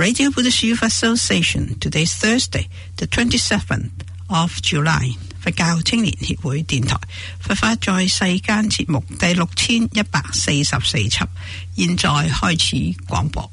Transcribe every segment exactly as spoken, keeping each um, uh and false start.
Radio Buddhist Youth Association. Today's Thursday, the twenty-seventh of July. 佛教青年協會電台佛法在世間節目第六千一百四十四輯，現在開始廣播。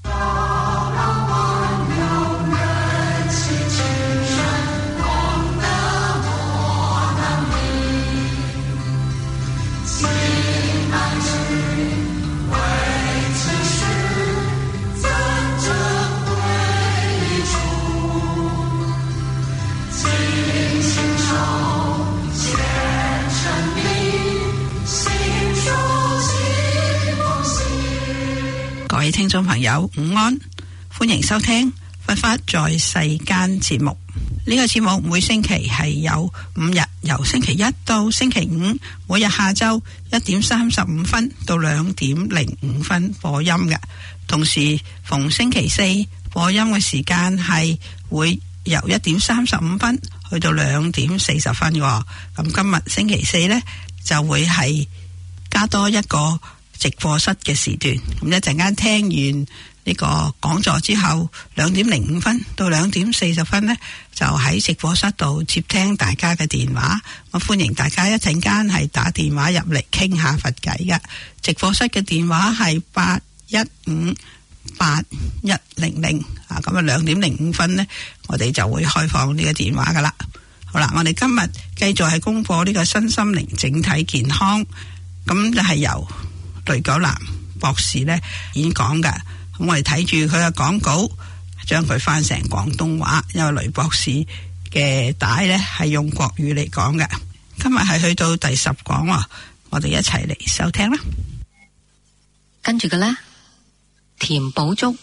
各位聽眾朋友午安，歡迎收聽佛法在世間節目。呢個節目每星期係有五日，由星期一到星期五，每日下晝一點三十五分到兩點零五分播音嘅。同時逢星期四播音嘅時間係會由一點三十五分去到兩點四十分嘅。咁今日星期四呢，就會係加多一個直播室嘅時段，咁一陣間聽完呢個講座之後，兩點零五分到兩點四十分呢，就喺直播室度接聽大家嘅電話。我歡迎大家一陣間係打電話入嚟傾下佛偈嘅。直播室嘅電話係八一五八一零零啊，咁啊兩點零五分呢，我哋就會開放呢個電話噶啦。好啦，我哋今日繼續係公布呢個身心靈整體健康，咁就係由雷九南博士呢演講嘅。咁我哋睇住佢嘅講稿，將佢翻成廣東話，因為雷博士嘅帶呢係用國語嚟講嘅。今日係去到第十講，我哋一齊嚟收聽啦。 跟住嘅呢，甜寶粥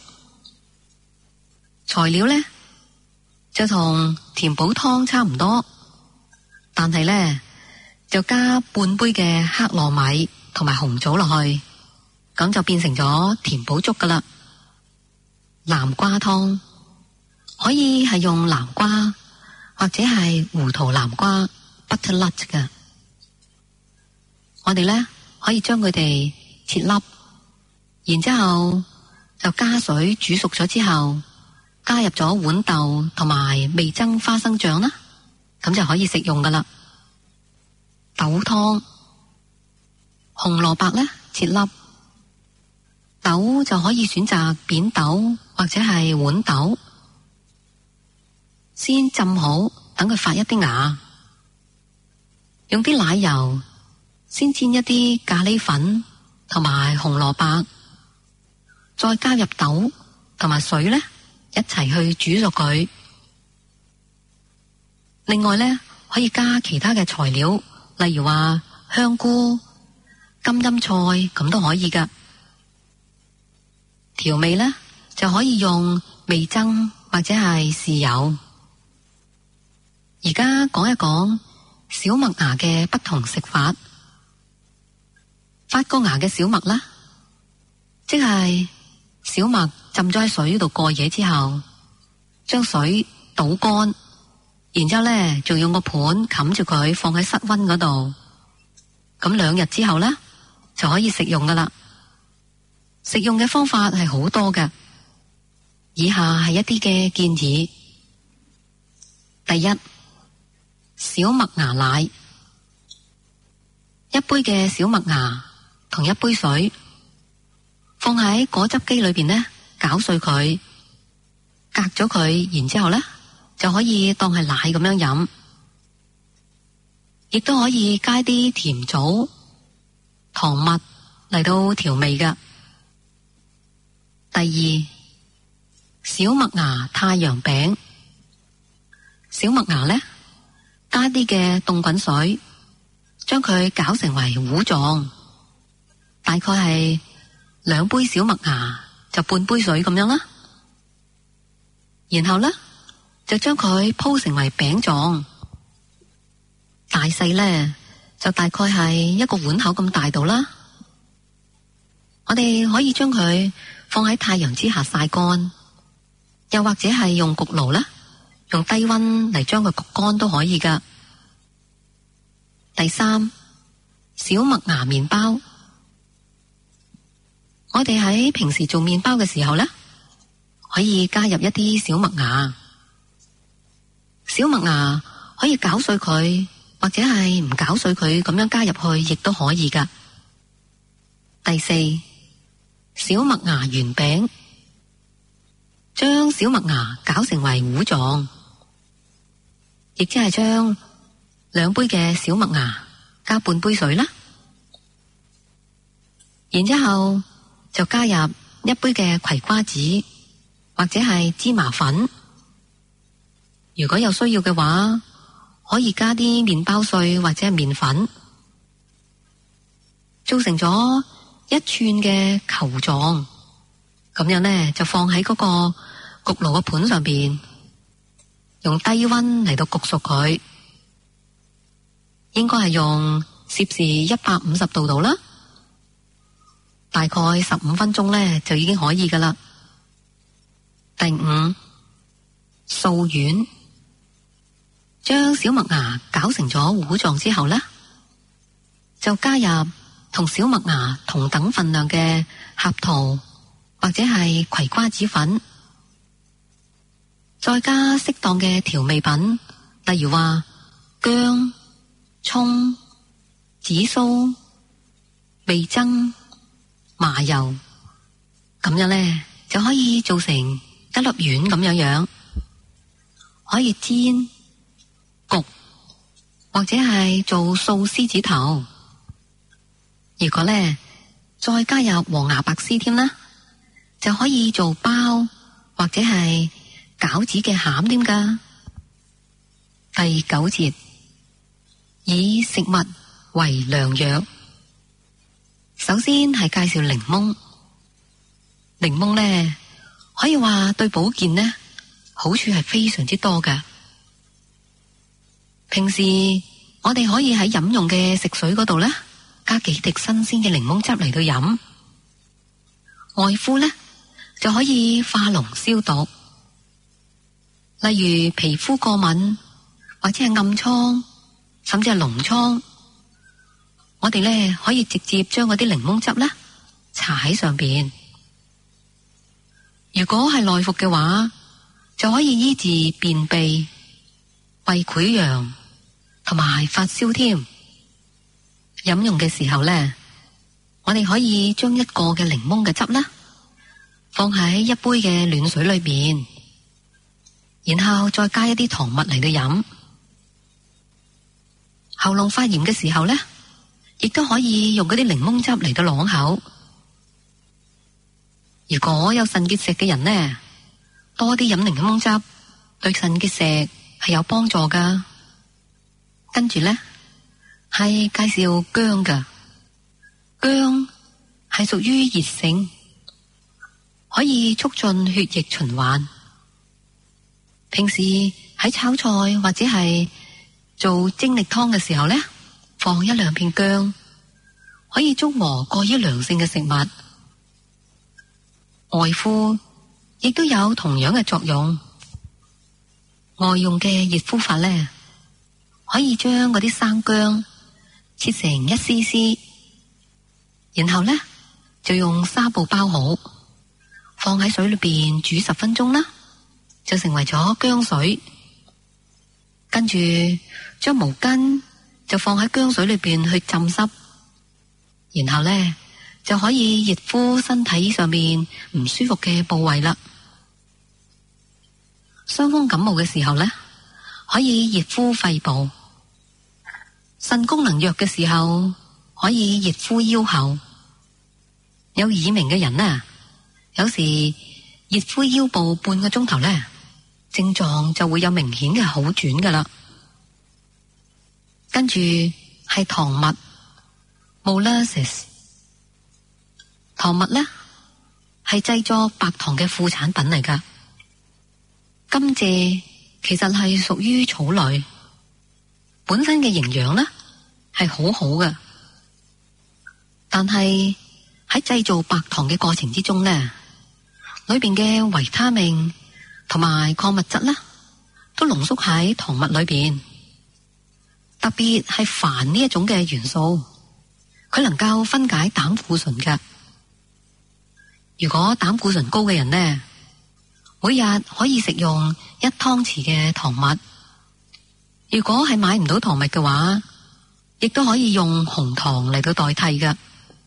材料呢就同甜寶湯差唔多，但係呢就加半杯嘅黑糯米同埋紅棗落去，咁就變成咗甜寶粥噶啦。南瓜湯可以係用南瓜或者係胡桃南瓜 butternut 噶。我哋呢可以將佢哋切粒，然之後就加水煮熟咗之後，加入咗豌豆同埋味噌花生醬啦，咁就可以食用噶啦。豆湯紅蘿蔔呢切粒，豆就可以選擇扁豆或者係豌豆，先浸好，等佢發一啲芽，用啲奶油先煎一啲咖喱粉同埋紅蘿蔔，再加入豆同埋水呢一齊去煮熟佢。另外呢可以加其他嘅材料，例如話香菇、金針菜咁都可以噶。調味呢就可以用味噌或者係豉油。而家講一講小麥芽嘅不同食法。發過芽嘅小麥啦，即係小麥浸咗喺水度過夜之後，將水倒乾，然之後呢仲用個盤冚住佢，放喺室溫嗰度。咁兩日之後呢就可以食用噶啦。食用嘅方法係好多嘅，以下係一啲嘅建議。第一，小麥芽奶，一杯嘅小麥芽同一杯水，放喺果汁機裏邊呢，攪碎佢，隔咗佢，然之後呢就可以當係奶咁樣飲。亦都可以加啲甜棗、糖蜜嚟到調味噶。第二，小麥芽太陽餅，小麥芽呢加啲嘅凍滾水，將佢攪成為糊狀，大概係兩杯小麥芽就半杯水咁樣啦。然後呢就將佢鋪成為餅狀，大細呢就大概係一個碗口咁大度啦。我哋可以將佢放喺太陽之下曬乾，又或者係用焗爐啦，用低溫嚟將佢焗乾都可以噶。第三，小麥芽麵包，我哋喺平時做麵包嘅時候呢， 可以加入一啲小麥芽，小麥芽可以攪碎佢，或者係唔攪碎佢咁樣加入去，亦都可以噶。第四，小麥芽圓餅，將小麥芽攪成為糊狀，亦即係將兩杯嘅小麥芽加半杯水啦，然之後就加入一杯嘅葵瓜子或者係芝麻粉，如果有需要嘅話，可以加啲麵包碎或者係麵粉，做成咗一串嘅球狀，咁樣呢，就放喺嗰個焗爐嘅盤上邊，用低溫嚟到焗熟佢，應該係用攝氏一百五十度度啦，大概十五分鐘呢，就已經可以噶啦。第五，素丸，將小麥芽攪成咗糊狀之後呢，就加入同小麥芽同等份量嘅合桃或者係葵瓜子粉，再加適當嘅調味品，例如話薑、蔥、紫蘇、味噌、麻油，咁樣呢，就可以做成一粒丸咁樣樣，可以煎、焗或者係做素獅子頭。如果呢再加入黃芽白絲添啦，就可以做包或者係餃子嘅餡添噶。第九節，以食物為良藥。首先係介紹檸檬，檸檬呢可以話對保健呢好處係非常之多噶。平時我哋可以喺飲用嘅食水嗰度呢，加幾滴新鮮嘅檸檬汁嚟到飲，外敷呢就可以化膿消毒。例如皮膚過敏或者係暗瘡，甚至係膿瘡，我哋呢可以直接將嗰啲檸檬汁呢搽喺上邊。如果係內服嘅話，就可以醫治便秘、胃潰瘍同埋發燒添。飲用嘅時候呢，我哋可以將一個嘅檸檬嘅汁呢放喺一杯嘅暖水裏邊，然後再加一啲糖蜜嚟到飲。喉嚨發炎嘅時候呢，亦都可以用嗰啲檸檬汁嚟到啷口。如果有腎結石嘅人呢，多啲飲檸檬汁對腎結石係有幫助噶。跟住呢係介紹薑噶，薑係屬於熱性，可以促進血液循環。平時喺炒菜或者係做精力湯嘅時候呢，放一兩片薑，可以中和過於涼性嘅食物。外敷亦都有同樣嘅作用。外用嘅熱敷法呢，可以將嗰啲生薑切成一絲絲，然後呢就用紗布包好，放喺水裏邊煮十分鐘啦，就成為咗薑水。跟住將毛巾就放喺薑水裏邊去浸濕，然後呢就可以熱敷身體上面唔舒服嘅部位啦。傷風感冒嘅時候呢，可以熱敷肺部；腎功能弱嘅時候，可以熱敷腰後。有耳鳴嘅人呢，有時熱敷腰部半個鐘頭呢，症狀就會有明顯嘅好轉噶啦。跟住係糖蜜 molasses， 糖蜜呢係製作白糖嘅副產品嚟噶。甘蔗其實係屬於草類，本身嘅營養呢係好好嘅，但係喺製造白糖嘅過程之中呢，裏邊嘅維他命同埋礦物質呢都濃縮喺糖蜜裏邊。特別係硼呢一種嘅元素，佢能夠分解膽固醇嘅。如果膽固醇高嘅人呢， 每日可以食用一湯匙嘅糖蜜。如果係買唔到糖蜜嘅話，亦都可以用紅糖嚟到代替㗎。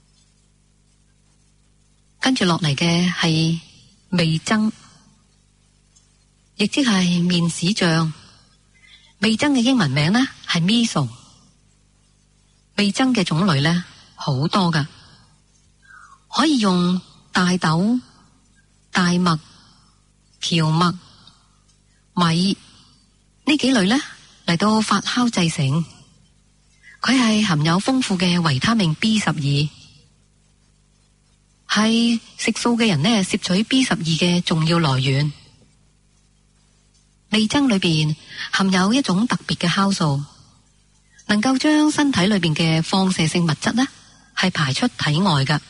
跟住落嚟嘅係味噌，亦即係麵豉醬。味噌嘅英文名呢係 miso。味噌嘅種類呢好多㗎，可以用大豆、大麥、蕎麥、米呢幾類呢嚟到發酵製成。佢係含有豐富嘅維他命 B 十二，係食素嘅人呢攝取 B 十二嘅重要來源。味噌裏邊含有一種特別嘅酵素，能夠將身體裏邊嘅放射性物質呢係排出體外㗎。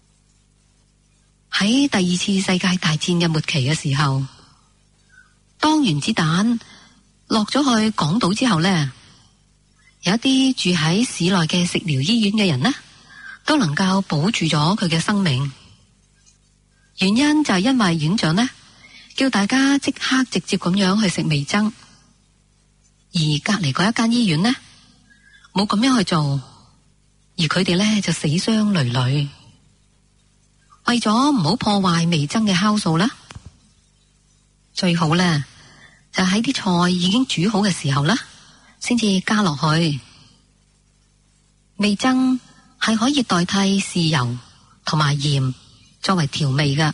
喺第二次世界大戰嘅末期嘅時候，當原子彈落咗去港島之後呢，有一啲住喺市內嘅食療醫院嘅人呢，都能夠保住咗佢嘅生命。原因就係因為院長呢，叫大家即刻直接咁樣去食味噌，而隔籬嗰一間醫院呢，冇咁樣去做，而佢哋呢就死傷累累。為咗唔好破壞味噌嘅酵素啦，最好呢就喺啲菜已經煮好嘅時候啦，先至加落去。味噌係可以代替豉油同埋鹽作為調味㗎。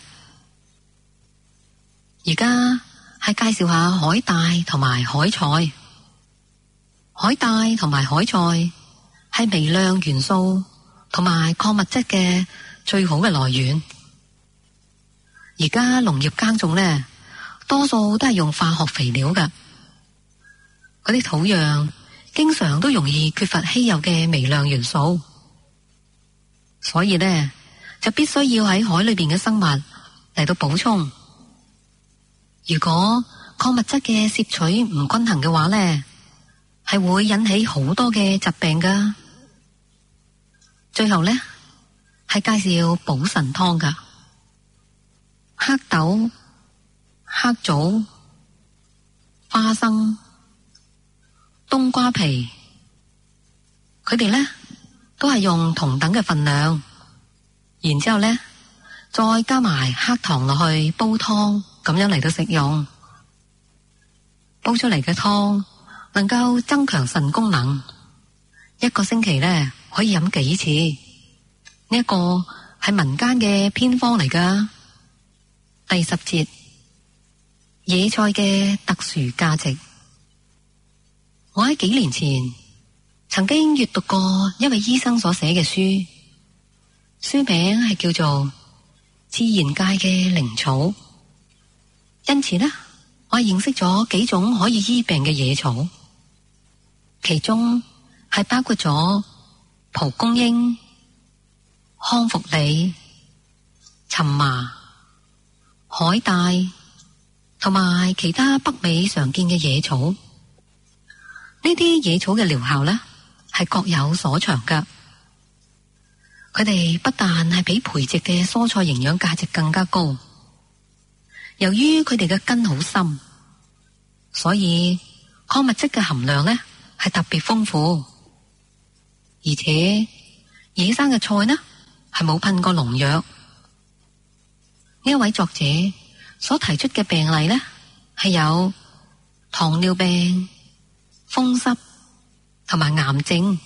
而家係介紹下海帶同埋海菜。海帶同埋海菜係微量元素同埋礦物質嘅最好嘅來源。而家農業耕種呢，多數都係用化學肥料㗎。嗰啲土壤經常都容易缺乏稀有嘅微量元素，所以呢就必須要喺海裏邊嘅生物嚟到補充。如果礦物質嘅攝取唔均衡嘅話呢，係會引起好多嘅疾病㗎。最後呢係介紹補腎湯㗎。黑豆、黑棗、花生、冬瓜皮，佢哋呢都係用同等嘅份量，然之後呢再加埋黑糖落去煲湯，咁樣嚟到食用。煲出嚟嘅湯能夠增強腎功能，一個星期呢可以飲幾次。呢一個係民間嘅偏方嚟㗎。第十節，野菜嘅特殊價值。我喺幾年前曾經閱讀過一位醫生所寫嘅書，書名係叫做《自然界嘅靈草》。因此呢，我認識咗幾種可以醫病嘅野草，其中係包括咗蒲公英、康復李、蕁麻、海帶同埋其他北美常見嘅野草。呢啲野草嘅療效呢係各有所長㗎。佢哋不但係比培植嘅蔬菜營養價值更加高，由於佢哋嘅根好深，所以礦物質嘅含量呢係特別豐富。而且野生嘅菜呢係冇噴過農藥。呢一位作者所提出嘅病例呢係有糖尿病、風濕同埋癌症。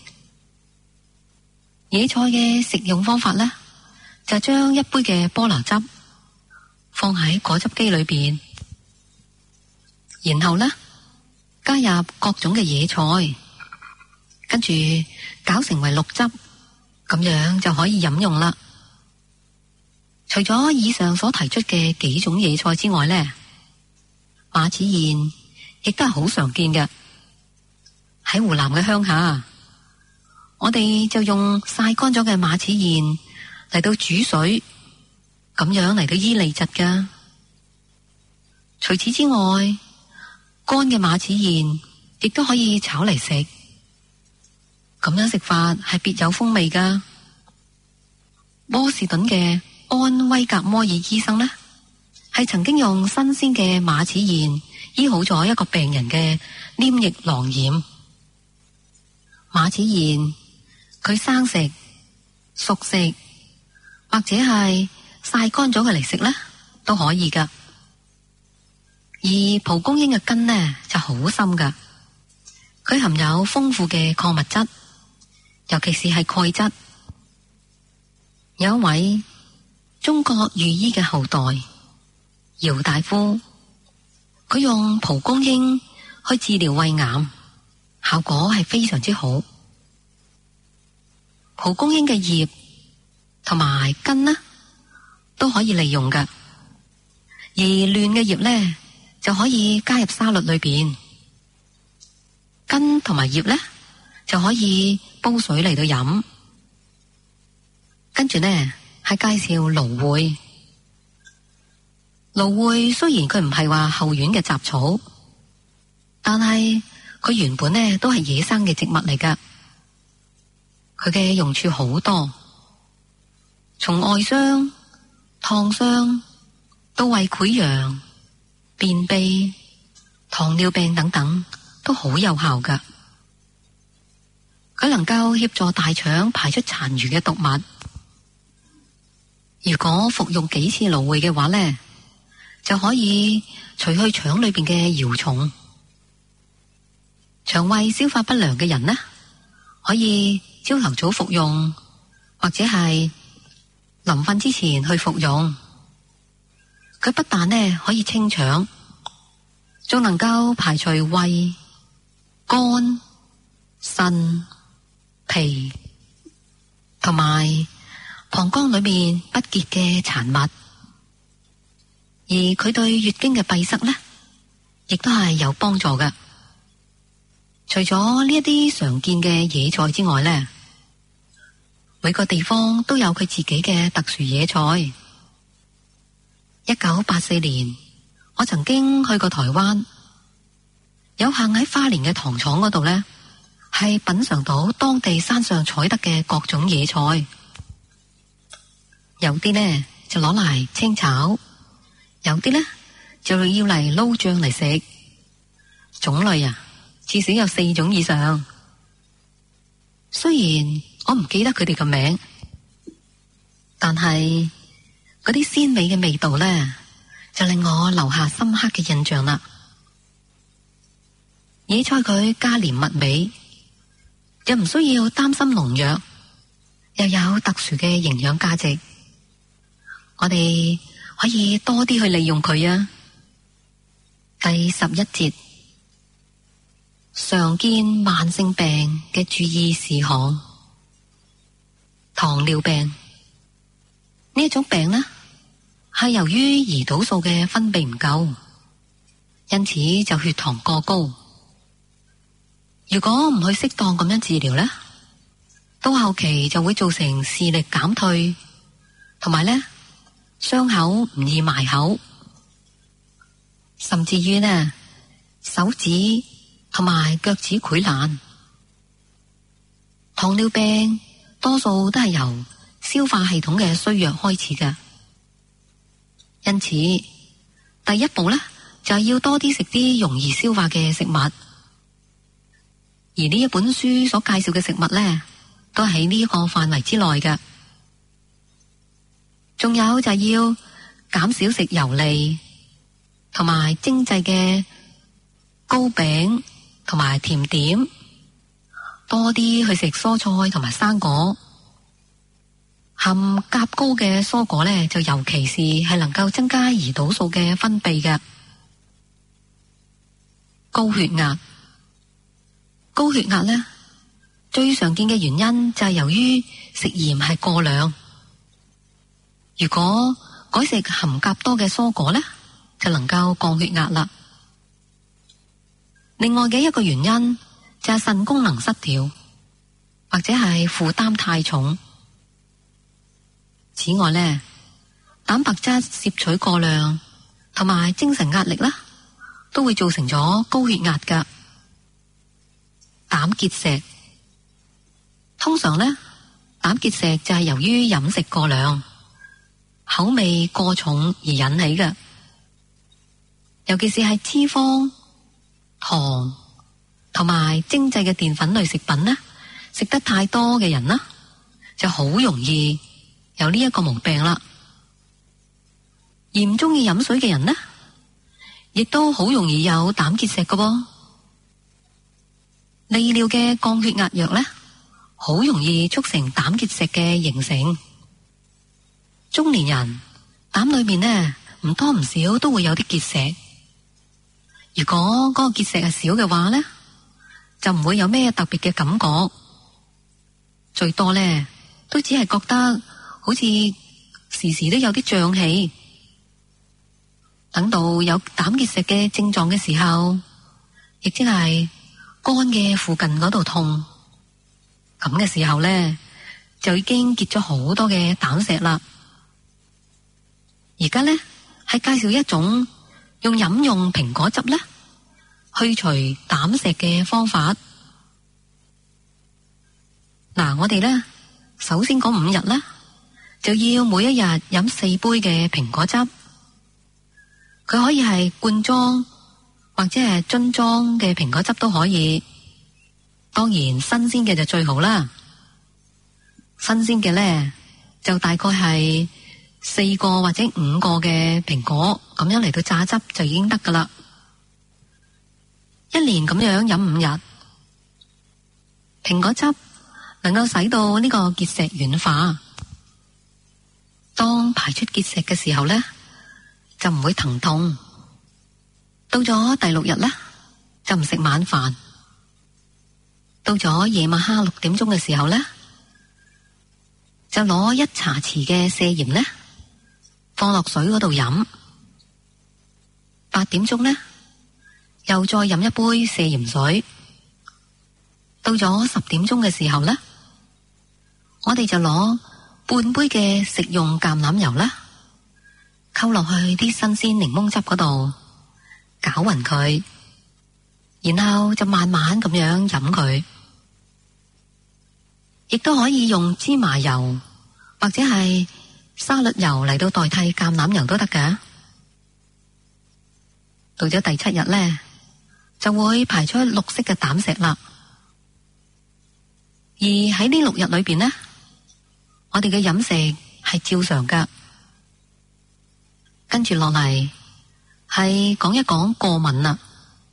野菜嘅食用方法呢，就將一杯嘅菠蘿汁放喺果汁機裏邊，然後呢加入各種嘅野菜，跟住攪成為綠汁，咁樣就可以飲用啦。除咗以上所提出嘅幾種野菜之外呢，馬齒莧亦都係好常見嘅。喺湖南嘅鄉下，我哋就用曬乾咗嘅馬齒莧嚟到煮水，咁樣嚟到醫痢疾噶。除此之外，乾嘅馬齒莧亦都可以炒嚟食，咁樣食法係別有風味噶。波士頓嘅安威格摩爾醫生呢， 係曾經用新鮮嘅馬齒莧醫好咗一個病人嘅黏液囊炎。馬齒莧佢生食、熟食或者係曬乾咗佢嚟食呢都可以噶。而蒲公英嘅根呢就好深噶，佢含有豐富嘅礦物質，尤其是係鈣質。有一位中國御醫嘅後代姚大夫，佢用蒲公英去治療胃癌，效果係非常之好。蒲公英嘅葉同埋根呢都可以利用噶，而嫩嘅葉呢就可以加入沙律裏邊，根同埋葉呢就可以煲水嚟到飲。跟住呢係介紹蘆薈。蘆薈雖然佢唔係話後院嘅雜草，但係佢原本呢都係野生嘅植物嚟噶。佢嘅用處好多，從外傷、燙傷到胃潰瘍、便秘、糖尿病等等都好有效噶。佢能夠協助大腸排出殘餘嘅毒物。如果服用幾次蘆薈嘅話呢，就可以除去腸裏邊嘅蠕蟲。腸胃消化不良嘅人呢，可以朝頭早服用，或者係臨瞓之前去服用。佢不但呢可以清腸，仲能夠排除胃、肝、腎、脾同埋膀胱裏面不潔嘅殘物。而佢對月經嘅閉塞呢，亦都係有幫助嘅。除咗呢一啲常見嘅野菜之外呢，每個地方都有佢自己嘅特殊野菜。一九八四年，我曾經去過台灣，有幸喺花蓮嘅糖廠嗰度呢，係品嘗到當地山上採得嘅各種野菜。有啲呢就攞嚟清炒，有啲呢就要嚟撈醬嚟食。種類啊，至少有四種以上。雖然我唔記得佢哋嘅名，但係嗰啲鮮美嘅味道呢，就令我留下深刻嘅印象啦。野菜佢價廉物美，又唔需要擔心農藥，又有特殊嘅營養價值。我哋可以多啲去利用佢啊。第十一節，常見慢性病嘅注意事項。糖尿病呢一種病呢，係由於胰島素嘅分泌唔夠，因此就血糖過高。如果唔去適當咁樣治療呢，到後期就會造成視力減退，同埋呢傷口唔易埋口，甚至於呢手指同埋腳趾潰爛。糖尿病多數都係由消化系統嘅衰弱開始嘅，因此第一步呢就係要多啲食啲容易消化嘅食物。而呢一本書所介紹嘅食物呢，都喺呢個範圍之內嘅。仲有就係要減少食油膩同埋精製嘅糕餅同埋甜點，多啲去食蔬菜同埋生果。含鉀高嘅蔬果呢，就尤其是係能夠增加胰島素嘅分泌嘅。高血壓，高血壓呢，最常見嘅原因就係由於食鹽係過量。如果改食含鉀多嘅蔬果呢，就能夠降血壓啦。另外嘅一個原因就係腎功能失調，或者係負擔太重。此外呢，蛋白質攝取過量同埋精神壓力啦，都會造成咗高血壓噶。膽結石，通常呢，膽結石就係由於飲食過量、口味過重而引起嘅。 尤其是係脂肪、糖同埋精製嘅澱粉類食品呢，食得太多嘅人呢，就好容易有呢一個毛病啦。而唔中意飲水嘅人呢，亦都好容易有膽結石㗎喎。利尿嘅降血壓藥呢，好容易促成膽結石嘅形成。中年人膽裏面呢，唔多唔少都會有啲結石。如果嗰個結石係少嘅話呢，就唔會有咩特別嘅感覺，最多呢都只係覺得好似時時都有啲脹氣。等到有膽結石嘅症狀嘅時候，亦即係肝嘅附近嗰度痛，咁嘅時候呢，就已經結咗好多嘅膽石啦。而家呢係介紹一種用飲用蘋果汁呢去除膽石嘅方法。嗱，我哋呢首先嗰五日呢，就要每一日飲四杯嘅蘋果汁。佢可以係罐裝或者係樽裝嘅蘋果汁都可以，當然新鮮嘅就最好啦。新鮮嘅呢，就大概係四個或者五個嘅蘋果咁樣嚟到榨汁就已經得噶啦。一年咁樣飲五日，蘋果汁能夠使到呢個結石軟化。當排出結石嘅時候呢，就唔會疼痛。到咗第六日呢，就唔食晚飯。到咗夜晚黑六點鐘嘅時候呢，就攞一茶匙嘅瀉鹽呢放落水嗰度飲。八點鐘呢，又再飲一杯瀉鹽水。到咗十點鐘嘅時候呢，我哋就攞半杯嘅食用橄欖油啦，溝落去啲新鮮檸檬汁嗰度，攪勻佢，然後就慢慢咁樣飲佢。亦都可以用芝麻油或者係沙律油嚟到代替橄欖油都得㗎。到咗第七日呢，就會排出綠色嘅膽石啦。而喺呢六日裏邊呢，我哋嘅飲食係照常㗎。跟住落嚟係講一講過敏啦。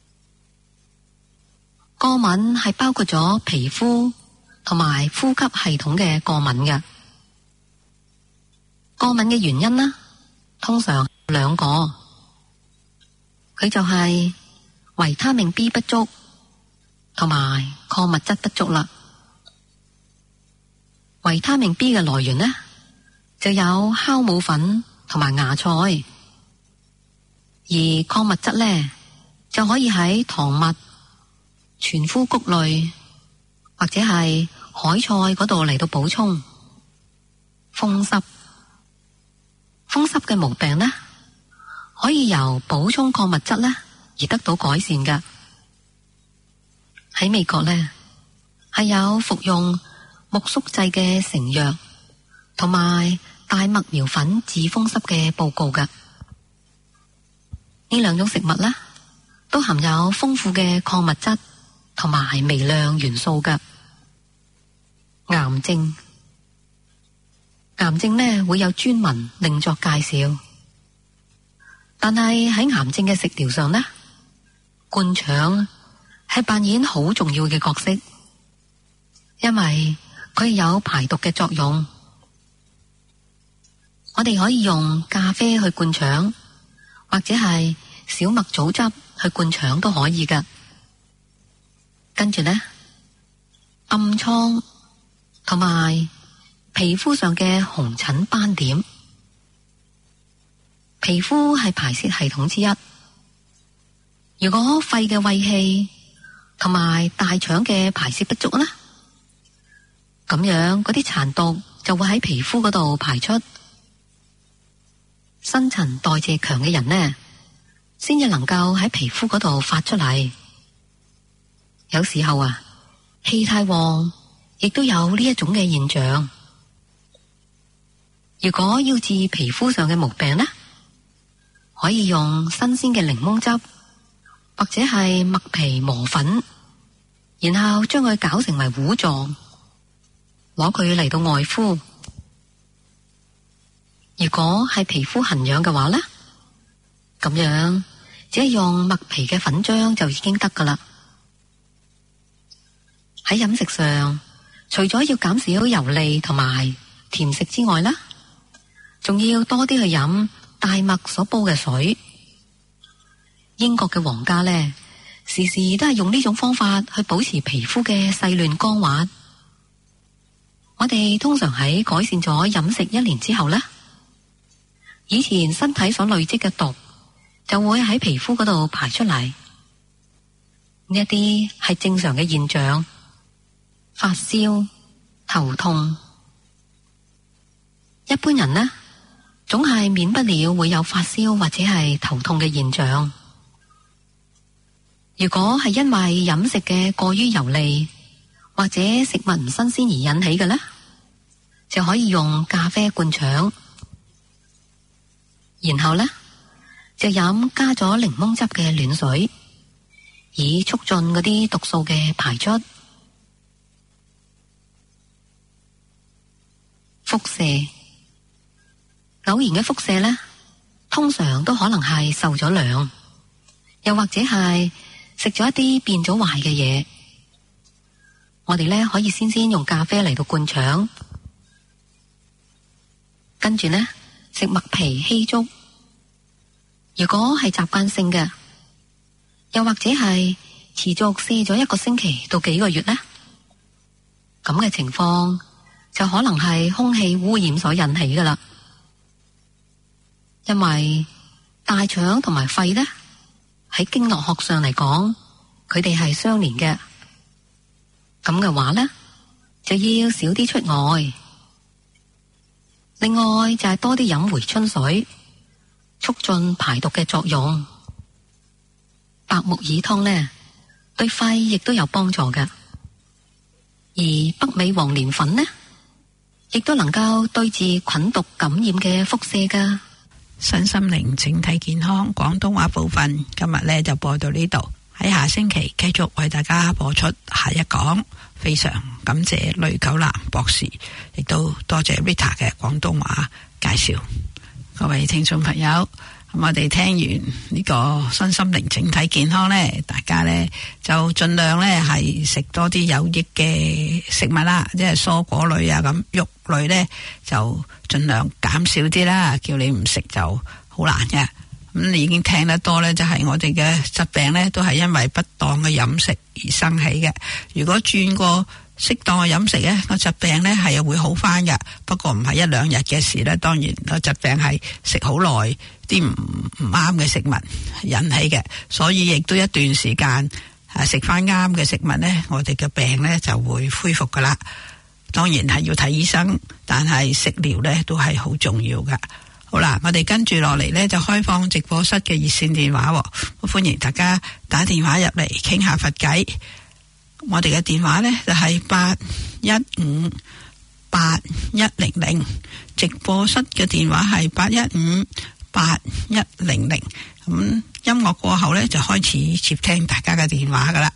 過敏係包括咗皮膚同埋呼吸系統嘅過敏嘅。過敏嘅原因呢，通常有兩個，佢就係維他命 B 不足同埋礦物質不足啦。維他命 B 嘅來源呢，就有酵母粉同埋芽菜，而礦物質呢，就可以喺糖蜜、全菇穀類或者係海菜嗰度嚟到補充。風濕，風濕嘅毛病呢，可以由補充礦物質呢而得到改善㗎。喺美國呢，係有服用苜蓿製嘅成藥同埋大麥苗粉治風濕嘅報告㗎。呢兩種食物呢，都含有豐富嘅礦物質同埋微量元素㗎。癌症，癌症呢會有專文另作介紹，但係喺癌症嘅食療上呢，灌腸係扮演好重要嘅角色，因為佢有排毒嘅作用。我哋可以用咖啡去灌腸，或者係小麥棗汁去灌腸都可以㗎。跟住呢，暗瘡同埋皮膚上嘅紅疹斑點，皮膚係排泄系統之一。如果肺嘅胃氣同埋大腸嘅排泄不足呢，咁樣嗰啲殘毒就會喺皮膚嗰度排出。新陳代謝強嘅人呢，先至能夠喺皮膚嗰度發出嚟。有時候啊，氣太旺，亦都有呢一種嘅現象。如果要治皮膚上嘅毛病呢， 可以用新鮮嘅檸檬汁或者係麥皮磨粉，然後將佢攪成為糊狀，攞佢嚟到外敷。如果係皮膚痕癢嘅話呢，咁樣只係用麥皮嘅粉漿就已經得噶啦。喺飲食上，除咗要減少油膩同埋甜食之外啦，仲要多啲去飲大麥所煲嘅水。英國嘅皇家呢，時時都係用呢種方法去保持皮膚嘅細嫩光滑。我哋通常喺改善咗飲食一年之後呢，以前身體所累積嘅毒就會喺皮膚嗰度排出嚟。呢一啲係正常嘅現象。發燒、頭痛，一般人呢，總係免不了會有發燒或者係頭痛嘅現象。如果係因為飲食嘅過於油膩或者食物唔新鮮而引起嘅呢，就可以用咖啡灌腸，然後呢，就飲加咗檸檬汁嘅暖水，以促進嗰啲毒素嘅排出。輻射，偶然嘅輻射呢，通常都可能係受咗涼，又或者係食咗一啲變咗壞嘅嘢。我哋呢，可以先先用咖啡嚟到灌腸，跟住呢，食麥皮稀粥。如果係習慣性嘅，又或者係持續試咗一個星期到幾個月呢，咁嘅情況就可能係空氣污染所引起噶啦。因為大腸同埋肺呢，喺經絡學上嚟講，佢哋係相連嘅。咁嘅話呢，就要少啲出外。另外就係多啲飲回春水，促進排毒嘅作用。白木耳湯呢，對肺亦都有幫助嘅。而北美黃連粉呢，亦都能夠對治菌毒感染嘅輻射噶。 身心靈整體健康廣東話部分今日呢就播到呢度，喺下星期繼續為大家播出下一講。非常感謝雷九南博士，亦都多謝 Rita 嘅廣東話介紹。各位聽眾朋友，咁我哋聽完呢個身心靈整體健康呢，大家呢就盡量呢係食多啲有益嘅食物啦，即係蔬果類啊，咁肉類呢就盡量減少啲啦。叫你唔食就好難嘅。咁你已經聽得多呢，就係我哋嘅疾病呢都係因為不當嘅飲食而生起嘅。如果轉過適當嘅飲食呢，個疾病呢係會好翻嘅。不過唔係一兩日嘅事呢，當然個疾病係食好耐啲唔唔啱嘅食物引起嘅，所以亦都一段時間啊食翻啱嘅食物呢，我哋嘅病呢就會恢復噶啦。當然係要睇醫生，但係食療呢都係好重要噶。好啦，我哋跟住落嚟呢，就開放直播室嘅熱線電話，歡迎大家打電話入嚟傾下佛偈。我哋嘅電話呢，就係八一五八一零零，直播室嘅電話係八一五八一零零。咁音樂過後呢，就開始接聽大家嘅電話噶啦。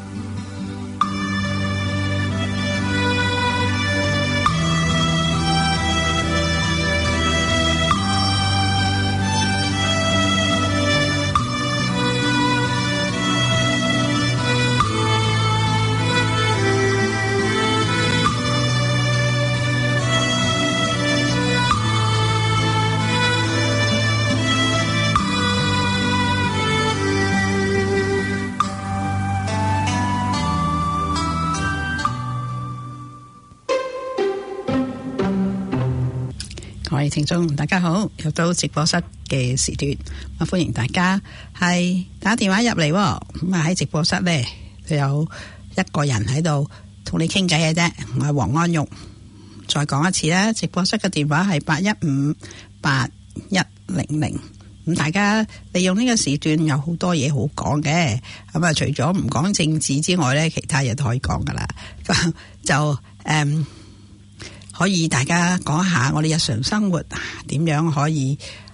各位聽眾大家好，又到直播室嘅時段，咁歡迎大家係打電話入嚟。咁啊喺直播室呢，就有一個人喺度同你傾偈嘅啫。我係黃安玉，再講一次啦，直播室嘅電話係八一五八一零零。咁大家利用呢個時段有好多嘢好講嘅。咁啊除咗唔講政治之外呢，其他嘢都可以講噶啦。就誒。嗯可以大家講下我哋日常生活點樣可以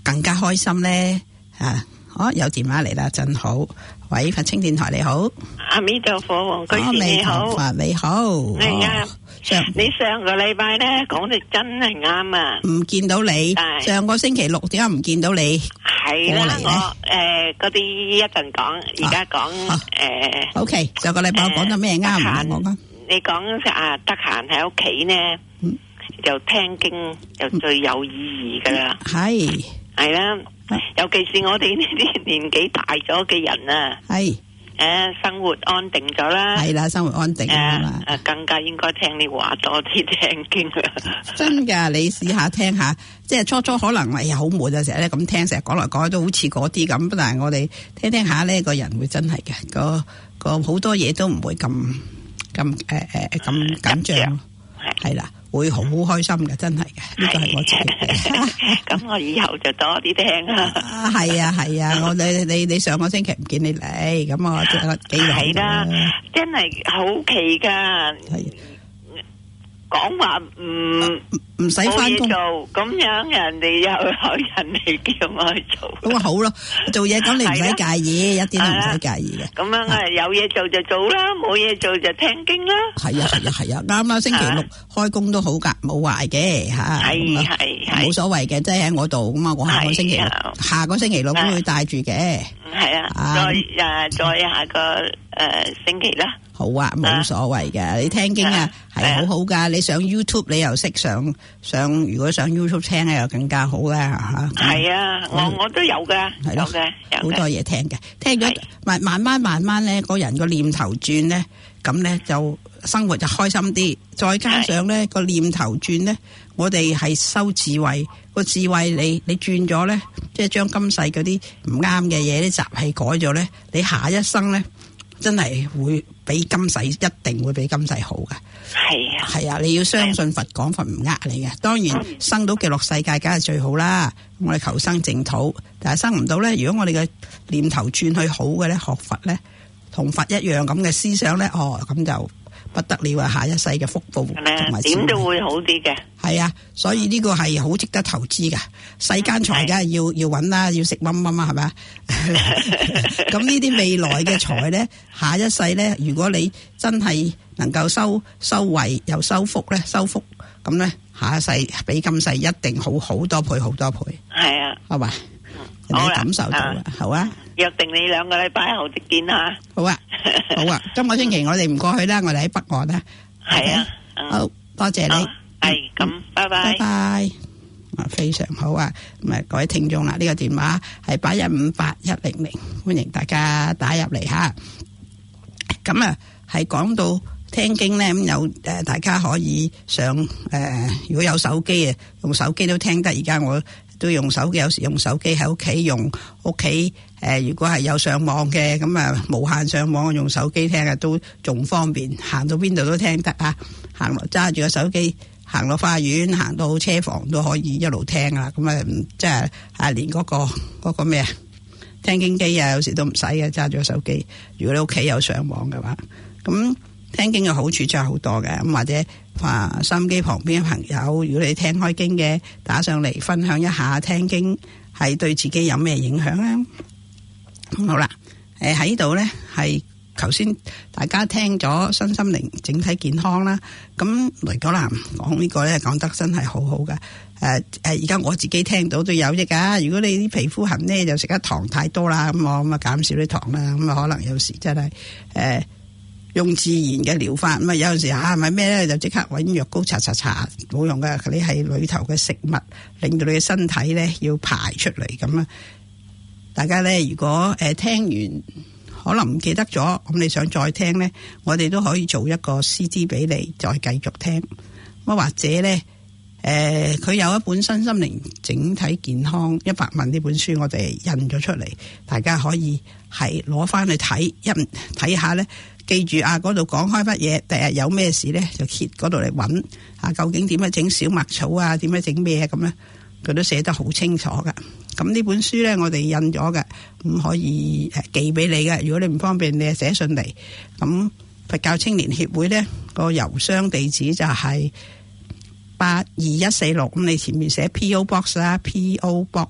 更加開心咧啊！好，有電話嚟啦，真好。喂，佛清電台你好， 阿彌陀佛，黃居士你好， 你好， 係啊。 上你上個禮拜咧講得真係啱啊！ 唔見到你，上個星期六點解唔見到你？ 係啦，我誒嗰啲一陣講，而家講誒。 O K，上個禮拜我講得咩啱唔啱？我講你講啊，得閒喺屋企咧，就聽經就最有意義噶啦。係係啦，尤其是我哋呢啲年紀大咗嘅人啊。係。誒，生活安定咗啦，係啦，生活安定啊嘛，誒，更加應該聽你話多啲聽經啦。真噶，你試下聽下，即係初初可能係好悶啊，成日咧咁聽，成日講來講去都好似嗰啲咁，但係我哋聽聽下咧，個人會真係嘅，個個好多嘢都唔會咁咁誒誒咁緊張，係啦。會好開心嘅，真係嘅，呢個係我自己。咁我以後就多啲聽啦。係啊係啊，我你你你上個星期唔見你嚟，咁我即係記錄。係啦，真係好奇噶。係講話唔唔使翻工做，咁樣人哋又有人嚟叫我去做。咁啊好咯，做嘢咁你唔使介意，一啲都唔使介意嘅。咁樣啊，有嘢做就做啦，冇嘢做就聽經啦。係啊係啊係啊，啱啦！星期六開工都好噶，冇壞嘅吓。係係係，冇所謂嘅，即係喺我度咁啊！我下個星期六，下個星期六都會帶住嘅。係啊，再誒再下個誒星期啦。好啊，冇所謂嘅。你聽經啊，係好好噶。你上 YouTube 你又識上上，如果上 YouTube 聽咧，又更加好啦吓。係啊，我我都有噶，有嘅，好多嘢聽嘅。聽咗慢慢慢慢慢咧，個人個念頭轉咧，咁咧就生活就開心啲。再加上咧個念頭轉咧，我哋係修智慧，個智慧你你轉咗咧，即係將今世嗰啲唔啱嘅嘢啲習氣改咗咧，你下一生咧。真係會比今世，一定會比今世好嘅。係啊，係啊，你要相信佛講佛唔呃你嘅。當然生到極樂世界梗係最好啦。我哋求生淨土，但係生唔到咧。如果我哋嘅念頭轉去好嘅咧，學佛咧，同佛一樣咁嘅思想咧，哦咁就不得了啊！下一世嘅福報同埋點都會好啲嘅。係啊，所以呢個係好值得投資噶。世間財梗係要要揾啦，要食乜乜啊，係咪？咁呢啲未來嘅財咧，下一世咧，如果你真係能夠收收惠又收福咧，收福咁咧，下一世比今世一定好好多倍好多倍。係啊，係嘛？你感受到啦，好啊。約定你兩個禮拜後就見啦。好啊，好啊。今個星期我哋唔過去啦，我哋喺北岸啦。係啊，好多謝你。係咁，拜拜。拜拜。啊，非常好啊。咁啊，各位聽眾啦，呢個電話係八一五八一零零，歡迎大家打入嚟吓。咁啊，係講到聽經咧，咁有誒，大家可以上誒，如果有手機啊，用手機都聽得。而家我都用手機，有時用手機喺屋企用，屋企誒，如果係有上網嘅，咁啊無限上網用手機聽啊，都仲方便，行到邊度都聽得啊！行落揸住個手機，行落花園，行到車房都可以一路聽啊！咁啊，即係啊，連嗰個嗰個咩啊，聽經機啊，有時都唔使嘅，揸住個手機。如果你屋企有上網嘅話，咁聽經嘅好處真係好多嘅。咁或者啊，收音機旁邊嘅朋友，如果你聽開經嘅，打上嚟分享一下聽經係對自己有咩影響啊？好啦，誒喺度咧係頭先大家聽咗身心靈整體健康啦，咁雷九南講呢個咧講得真係好好噶。誒誒，而家我自己聽到都有益噶。如果你啲皮膚痕咧就食得糖太多啦，咁我咁啊減少啲糖啦，咁啊可能有時真係誒。呃用自然嘅療法，咁啊有陣時吓咪咩咧就即刻搵藥膏搽搽搽，冇用噶。你係裏頭嘅食物令到你嘅身體咧要排出嚟咁啊。大家咧如果誒聽完可能唔記得咗，咁你想再聽咧，我哋都可以做一個 C D 俾你再繼續聽。咁或者咧誒佢有一本身心靈整體健康一百問呢本書，我哋印咗出嚟，大家可以係攞翻去睇一睇下咧。記住啊，嗰度講開乜嘢，第日有咩事咧就揭嗰度嚟揾啊，究竟點樣整小麥草啊，點樣整咩咁咧，佢都寫得好清楚噶。咁呢本書咧，我哋印咗嘅，咁可以誒寄俾你嘅。如果你唔方便，你寫信嚟。咁佛教青年協會咧個郵箱地址就係八二一四六，咁你前面寫 P O Box 啦 ，P O Box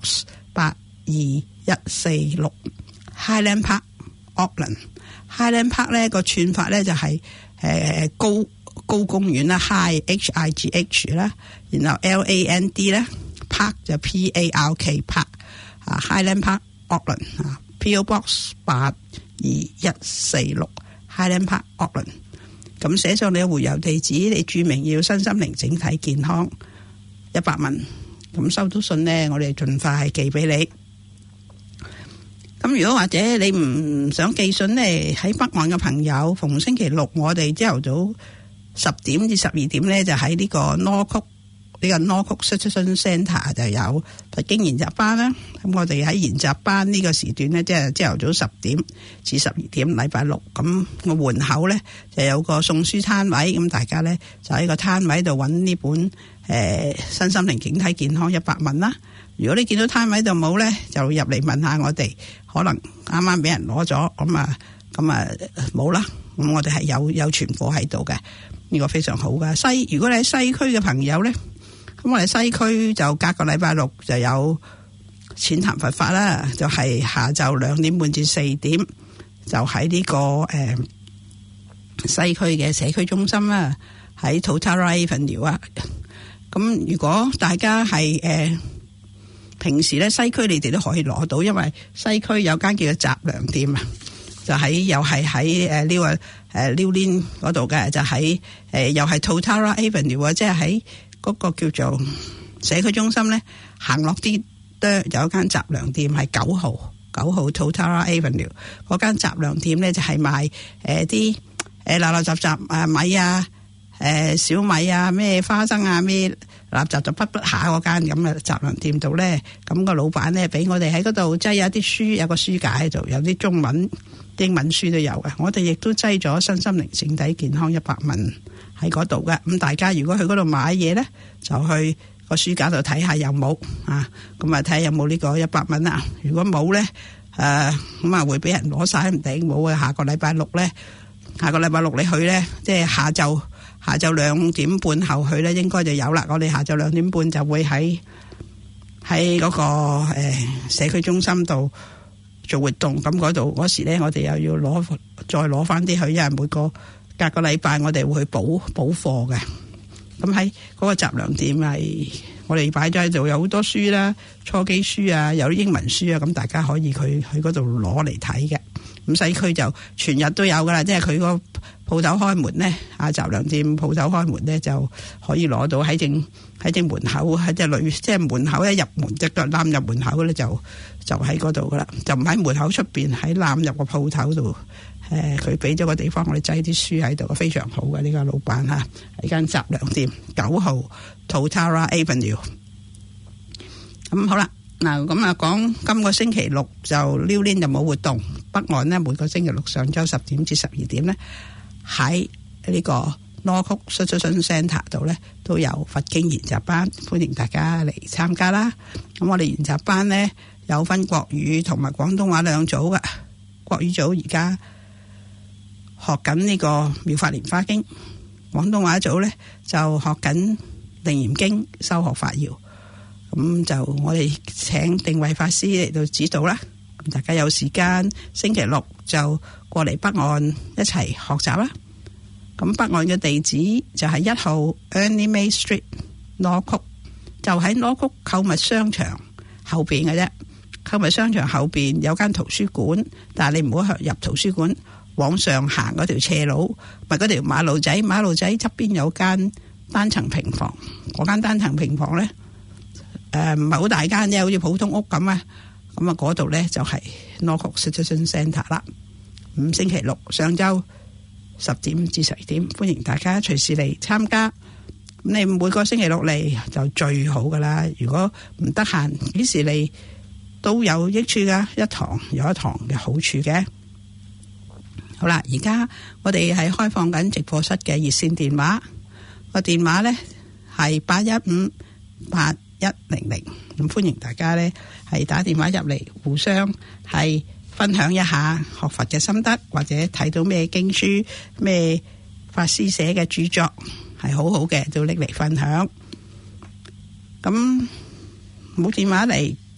八二一四六 Highland Park Auckland。 Highland Park 咧個串法咧就係、是、誒、呃、高高公園啦 ，High H I G H 啦，然後 L A N D 咧 Park 就 P A R K Park 啊 Highland Park Auckland 啊 P O Box 八二一四六 Highland Park Auckland。咁寫上你嘅回郵地址，你注明要身心靈整體健康一百蚊。咁收到信呢，我哋盡快係寄俾你。咁如果或者你唔想寄信呢，喺北岸嘅朋友，逢星期六我哋朝頭早十點至十二點呢，就喺呢個 Norfolk 呢個 Norfolk Citizen Centre 就有佛經研習班啦。咁我哋喺研習班呢個時段呢，即係朝頭早十點至十二點，禮拜六。咁個門口呢，就有個送書攤位，咁大家呢，就喺個攤位度揾呢本誒、呃、身心靈整體健康一百問啦。如果你見到攤位度冇呢，就入嚟問下我哋，可能啱啱俾人攞咗，咁啊咁啊冇啦。咁我哋係有有存貨喺度嘅，呢個非常好噶。西如果你喺西區嘅朋友呢，咁我哋西區就隔個禮拜六就有淺談佛法啦，就係、是、下晝兩點半至四點，就喺呢、這個誒、呃、西區嘅社區中心啦，喺 Totara Avenue 啊。咁如果大家係誒。呃平時咧西區你哋都可以攞到，因為西區有間叫做雜糧店啊，就喺又係喺誒呢個誒 New Lynn 嗰度嘅，就喺誒、呃、又係 Totara Avenue 啊，即係喺嗰個叫做社區中心咧，行落啲都有一間雜糧店係九號九號 Totara Avenue 嗰間雜糧店咧，就係賣誒啲誒垃垃雜雜啊米啊誒、呃、小米啊咩花生啊咩。垃圾就不不下嗰間咁嘅雜糧店度咧，咁個老闆咧俾我哋喺嗰度擠有啲書，有個書架喺度，有啲中文、英文書都有嘅。我哋亦都擠咗身心靈整體健康一百問喺嗰度嘅。咁大家如果去嗰度買嘢咧，就去個書架度睇下有冇啊，咁啊睇下有冇呢個一百問啊。如果冇咧，誒咁啊會俾人攞晒唔定，冇啊。下個禮拜六咧，下個禮拜六你去咧，即係下晝。下晝兩點半後去咧，應該就有啦。我哋下晝兩點半就會喺喺嗰個誒、呃、社區中心度做活動。咁嗰度嗰時咧，我哋又要攞再攞翻啲去，因為每個隔個禮拜我哋會去補補貨嘅。咁喺嗰個雜糧店係我哋擺咗喺度，有好多書啦，初基書啊，有啲英文書啊，咁大家可以去去嗰度攞嚟睇嘅。咁西區就全日都有噶啦，即係佢個鋪頭開門咧，啊雜糧店鋪頭開門咧就可以攞到，喺正喺正門口，喺即係裏即係門口一入門隻腳攬入門口咧就就喺嗰度噶啦，就唔喺門口出邊，喺攬入個鋪頭度。誒佢俾咗個地方我哋擠啲書喺度，非常好嘅呢、這個老闆嚇，喺間雜糧店九號 Totara Avenue。咁好啦。嗱，咁啊講今個星期六就 New Lynn 就冇活動，北岸呢每個星期六上晝十點至十二點呢，喺呢個 Norfolk Citizen Centre 度呢都有佛經研習班，歡迎大家嚟參加啦。咁我哋研習班呢有分國語同埋廣東話兩組嘅，國語組而家學緊呢個妙法蓮華經，廣東話組呢就學緊楞嚴經修學法要。咁就我哋請定慧法師嚟到指導啦。咁大家有時間星期六就過嚟北岸一齊學習啦。咁北岸嘅地址就係一號 Ernie May Street Norfolk，就喺 Norfolk購物商場後邊嘅啫。購物商場後邊有間圖書館，但係你唔好入圖書館，往上行嗰條斜路，咪嗰條馬路仔，馬路仔側邊有間單層平房，嗰間單層平房咧。誒唔係好大間啫，好似普通屋咁啊！咁啊嗰度咧就係 Norfolk Citizen Centre 啦。五星期六上晝十點至十二點，歡迎大家隨時嚟參加。咁你每個星期六嚟就最好噶啦。如果唔得閒，幾時嚟都有益處噶。一堂有一堂嘅好處嘅。好啦，而家我哋係開放緊直播室嘅熱線電話，個電話咧係八一五八一零零，咁歡迎大家呢係打電話入嚟，互相係分享一下學佛嘅心得，或者睇到咩經書、咩法師寫嘅著作係好好嘅，都拎嚟分享。咁冇電話嚟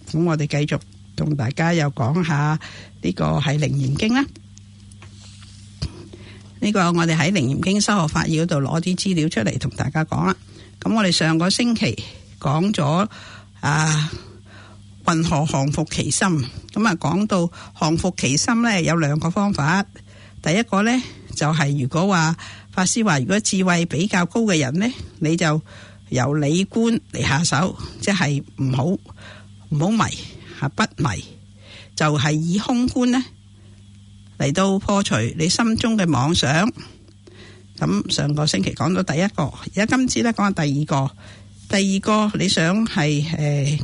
咁我哋繼續同大家又講下呢個係楞嚴經啦。呢個我哋喺楞嚴經修學法要度攞啲資料出嚟同大家講啦。咁我哋上個星期講咗啊，云何降伏其心。咁啊，講到降伏其心呢，有兩個方法。第一個呢，就係、是、如果話法師話，如果智慧比較高嘅人呢，你就由理觀嚟下手，即係唔好唔好迷吓，不迷，就係、是、以空觀呢嚟到破除你心中嘅妄想。咁上個星期講到第一個，而家今次咧講下第二個。第二個你想係誒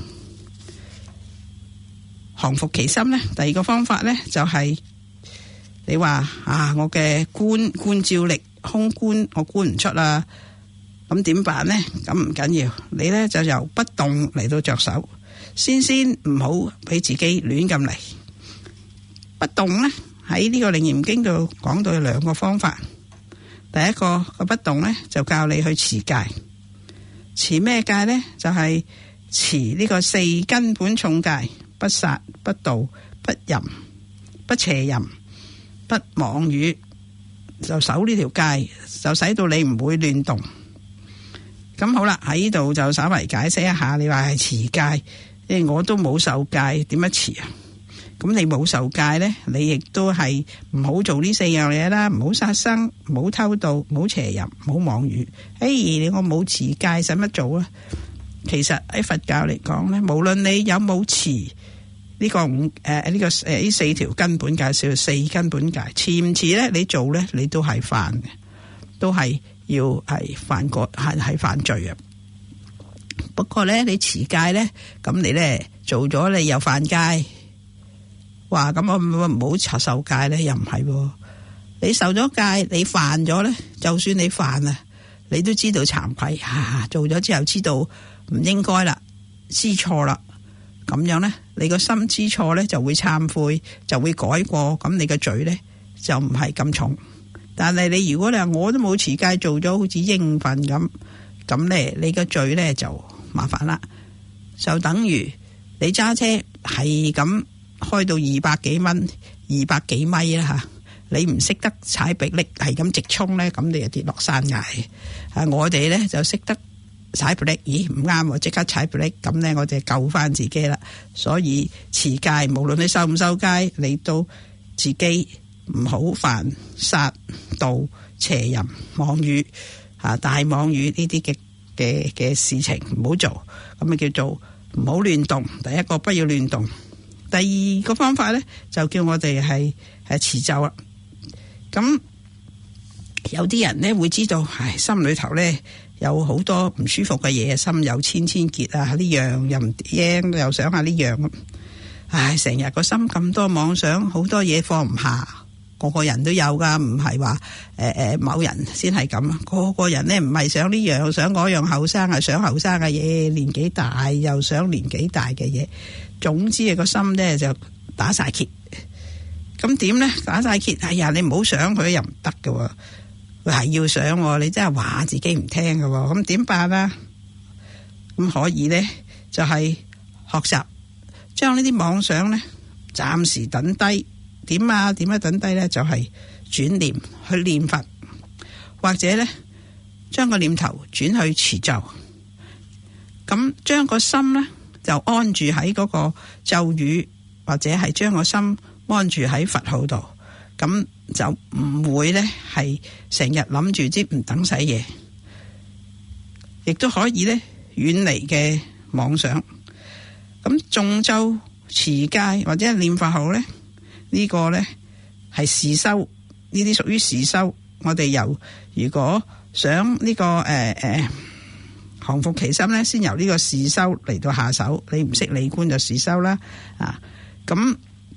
降伏其心咧，第二個方法咧就係、是、你話啊，我嘅觀觀照力空觀我觀唔出啦，咁點辦咧？咁唔緊要，你咧就由不動嚟到着手，先先唔好俾自己亂咁嚟。不動咧喺呢個楞嚴經度講到有兩個方法。第一個個不動咧就教你去持戒，持咩戒咧？就係、是、持呢個四根本重戒：不殺、不盜、不淫、不邪淫、不妄語。就守呢條戒，就使到你唔會亂動。咁好啦，喺呢度就稍微解釋一下。你話係持戒，因為我都冇受戒，點樣持啊？咁你冇受戒呢，你亦都係唔好做呢四樣嘢啦，唔好殺生，唔好偷盜，唔好邪淫，唔好妄語。哎，你我冇持戒，使乜做啊？其實喺佛教嚟講呢，無論你有冇持呢個五誒呢個誒呢四條根本戒，叫四根本戒，持唔持呢？你做呢，你都係犯嘅，都係要係犯過係係犯罪嘅。不過呢，你持戒呢，咁你呢做咗，你又犯戒。話咁我唔好受戒咧，又唔係喎。你受咗戒，你犯咗咧，就算你犯啊，你都知道慚愧，啊，做咗之後知道唔應該啦，知錯啦，咁樣咧，你個心知錯咧就會懺悔，就會改過，咁你個罪咧就唔係咁重。但係你如果你話我都冇持戒，做咗好似應份咁，咁咧你個罪咧就麻煩啦，就等於你揸車係咁。開到二百幾蚊，二百幾米啦吓，你唔識得踩迫力，係咁直衝咧，咁你就跌落山崖。啊，我哋咧就識得踩迫力，咦唔啱，即刻踩迫力，咁咧我就救翻自己啦。所以持戒，無論你受唔受戒，你都自己唔好犯殺盜邪淫妄語啊，大妄語呢啲嘅嘅嘅事情唔好做，咁咪叫做唔好亂動。第一個不要亂動。第二個方法咧，就叫我哋係係持咒啦。咁有啲人咧會知道，唉，心裏頭咧有好多唔舒服嘅嘢，心有千千結啊，呢樣又唔驚，又想下呢樣咁。唉，成日個心咁多妄想，好多嘢放唔下，個個人都有噶，唔係話誒誒某人先係咁。個個人咧唔係想呢樣，想嗰樣，後生係想後生嘅嘢，年紀大又想年紀大嘅嘢。總之啊，個心咧就打晒結，咁點咧？打晒結，哎呀，你唔好想佢又唔得㗎，佢係要想，你真係話自己唔聽㗎，咁點辦啊？咁可以咧，就係學習將呢啲妄想咧暫時等低。點啊？點樣等低咧？就係轉念去念佛，或者咧將個念頭轉去持咒，咁將個心咧。就安住喺嗰個咒語，或者係將個心安住喺佛號度，咁就唔會咧係成日諗住啲唔等使嘢，亦都可以咧遠離嘅妄想。咁誦咒持戒或者念佛號咧，呢個咧係事修，呢啲屬於事修。我哋由如果想呢個誒誒。降伏其心咧，先由呢個事修嚟到下手。你唔識理觀就事修啦，啊，咁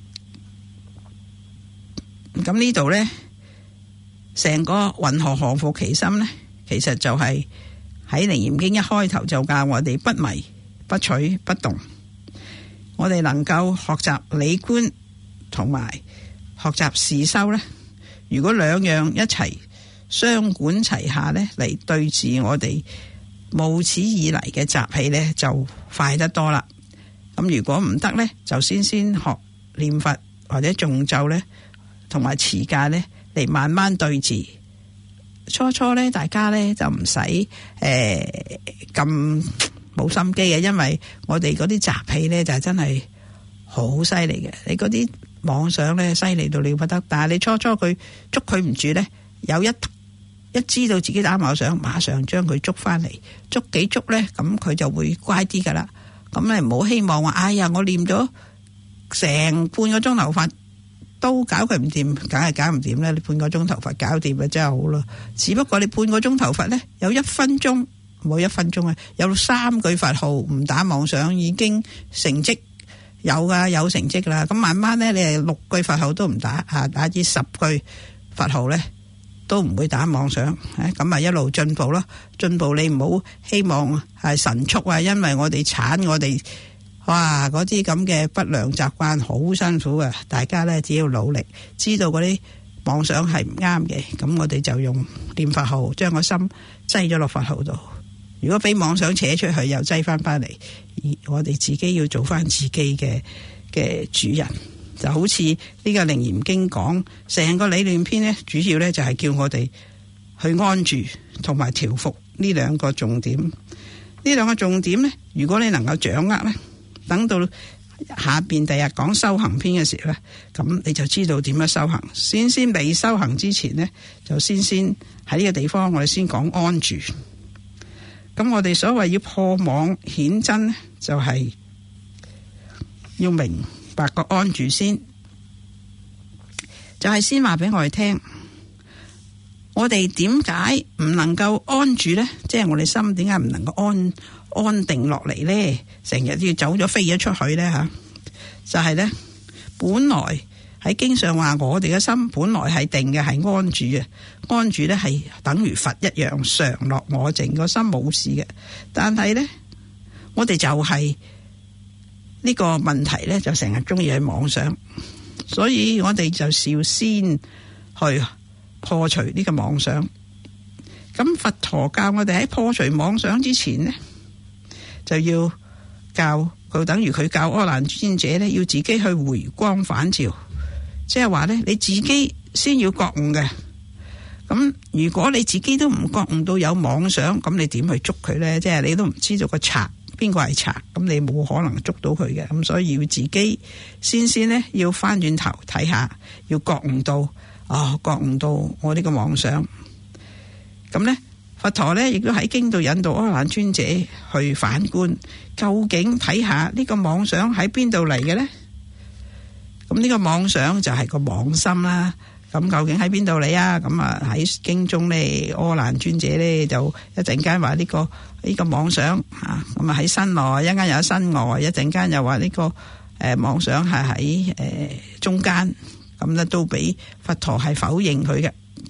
咁呢度咧，成個云何降伏其心咧，其實就係喺楞嚴經一開頭就教我哋不迷、不取、不動。我哋能夠學習理觀同埋學習事修咧，如果兩樣一齊雙管齊下咧，嚟對治我哋無始以嚟嘅習氣咧，就快得多啦。咁咁如果唔得咧，就先先學念佛或者誦咒咧，同埋持戒咧，嚟慢慢對治。初初咧，大家咧就唔使誒咁冇心機嘅，因為我哋嗰啲習氣咧就真係好犀利嘅。你嗰啲妄想咧犀利到了不得，但係你初初佢捉佢唔住咧，有一一知道自己打妄想，馬上將佢捉翻嚟，捉幾捉咧，咁佢就會乖啲噶啦。咁咧唔好希望話，哎呀，我念咗成半個鐘頭佛都搞佢唔掂，梗係搞唔掂啦。你半個鐘頭佛搞掂咪真係好咯。只不過你半個鐘頭佛咧，有一分鐘冇一分鐘啊，有三句佛號唔打妄想已經成績有噶，有成績啦。咁慢慢咧，你係六句佛號都唔打啊，打至十句佛號咧，都唔會打妄想，咁咪一路進步咯。進步你唔好希望係神速啊，因為我哋鏟我哋，哇嗰啲咁嘅不良習慣好辛苦啊。大家咧只要努力，知道嗰啲妄想係唔啱嘅，咁我哋就用念佛號將個心擠咗落佛號度。如果俾妄想扯出去，又擠翻翻嚟，我哋自己要做翻自己嘅嘅主人。就好似呢個《楞嚴經》講成個理論篇呢，主要呢就係叫我哋去安住同埋調伏呢兩個重點。呢兩個重點呢，如果你能夠掌握呢，等到下邊第日講修行篇嘅時候呢，咁你就知道點樣修行。先先未修行之前呢，就先先喺呢個地方我哋先講安住。咁我哋所謂要破妄顯真呢，就係要明白個安住先，就係先話俾我哋聽，我哋點解唔能夠安住呢？即係我哋心點解唔能夠安安定落嚟呢？成日都要走咗飛咗出去呢？吓，就係呢，本來喺經上話我哋嘅心本來係定嘅，係安住嘅，安住呢係等於佛一樣常樂我淨，個心冇事嘅。但係呢，我哋就係呢個問題呢，就成日中意去妄想，所以我哋就是要先去破除呢個妄想。咁佛陀教我哋喺破除妄想之前呢，就要教佢，等於佢教阿難尊者呢，要自己去回光返照，即係話呢，你自己先要覺悟嘅。咁如果你自己都唔覺悟到有妄想，咁你點去捉佢呢？即係你都唔知道個賊邊個係賊，咁你冇可能捉到佢嘅。咁所以要自己先先呢，要翻轉頭睇下，要覺悟到啊、哦，覺悟到我呢個妄想。咁呢，佛陀呢亦都喺經度引導阿難尊者去反觀，究竟睇下呢個妄想喺邊度嚟嘅呢？咁呢個妄想就係個妄心啦。咁究竟喺邊度嚟啊？咁啊喺經中呢，阿難尊者呢就一陣間話呢個呢個妄想吓，咁啊喺身內，一陣間又喺身外，一陣間又話呢個誒妄想係喺誒中間，咁咧都俾佛陀係否認佢嘅。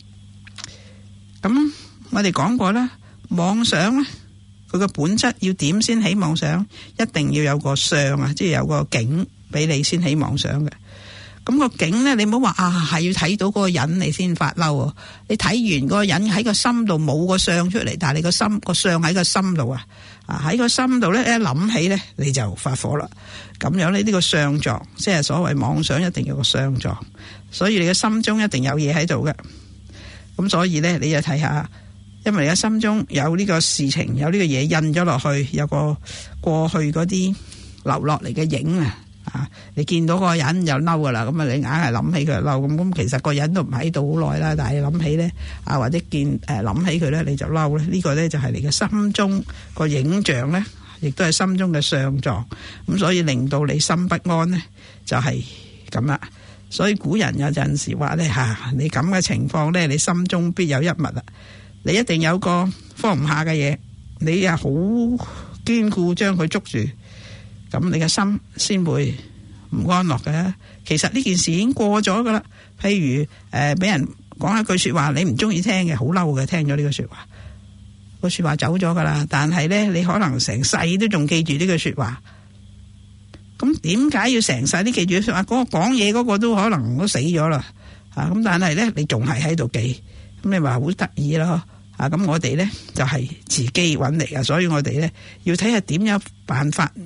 咁我哋講過啦，妄想咧，佢個本質要點先起妄想？一定要有個相啊，即係有個景俾你先起妄想嘅。咁個景咧，你唔好話啊，係要睇到嗰個人你先發嬲。你睇完嗰個人喺個心度冇個相出嚟，但係你個心個相喺個心度啊，啊喺個心度咧一諗起咧你就發火啦。咁樣呢，呢個相狀，即係所謂妄想一定要個相狀，所以你嘅心中一定有嘢喺度嘅。咁所以咧，你就睇下，因為你嘅心中有呢個事情，有呢個嘢印咗落去，有個過去嗰啲留落嚟嘅影啊。啊！你見到個人就嬲噶啦，咁啊你硬係諗起佢就嬲，咁咁其實個人都唔喺度好耐啦，但係你諗起咧啊，或者見誒諗起佢咧你就嬲咧，呢個咧就係你嘅心中個影像咧，亦都係心中嘅相狀，咁所以令到你心不安咧，就係咁啦。所以古人有陣時話咧吓，你咁嘅情況咧，你心中必有一物啊，你一定有個放唔下嘅嘢，你又好堅固將佢捉住。咁你嘅心先會唔安樂嘅。其實呢件事已經過咗噶啦。譬如誒，俾、呃、人講一句說話，你唔中意聽嘅，好嬲嘅，聽咗呢個說話，個說話走咗噶啦。但係咧，你可能成世都仲記住呢句說話。咁點解要成世都記住說話？嗰、嗰個講嘢嗰個都可能都死咗啦。啊，咁但係咧，你仲係喺度記，咁你話好得意咯。啊，咁我哋咧就係、是、自己揾嚟噶，所以我哋咧要睇下點樣辦法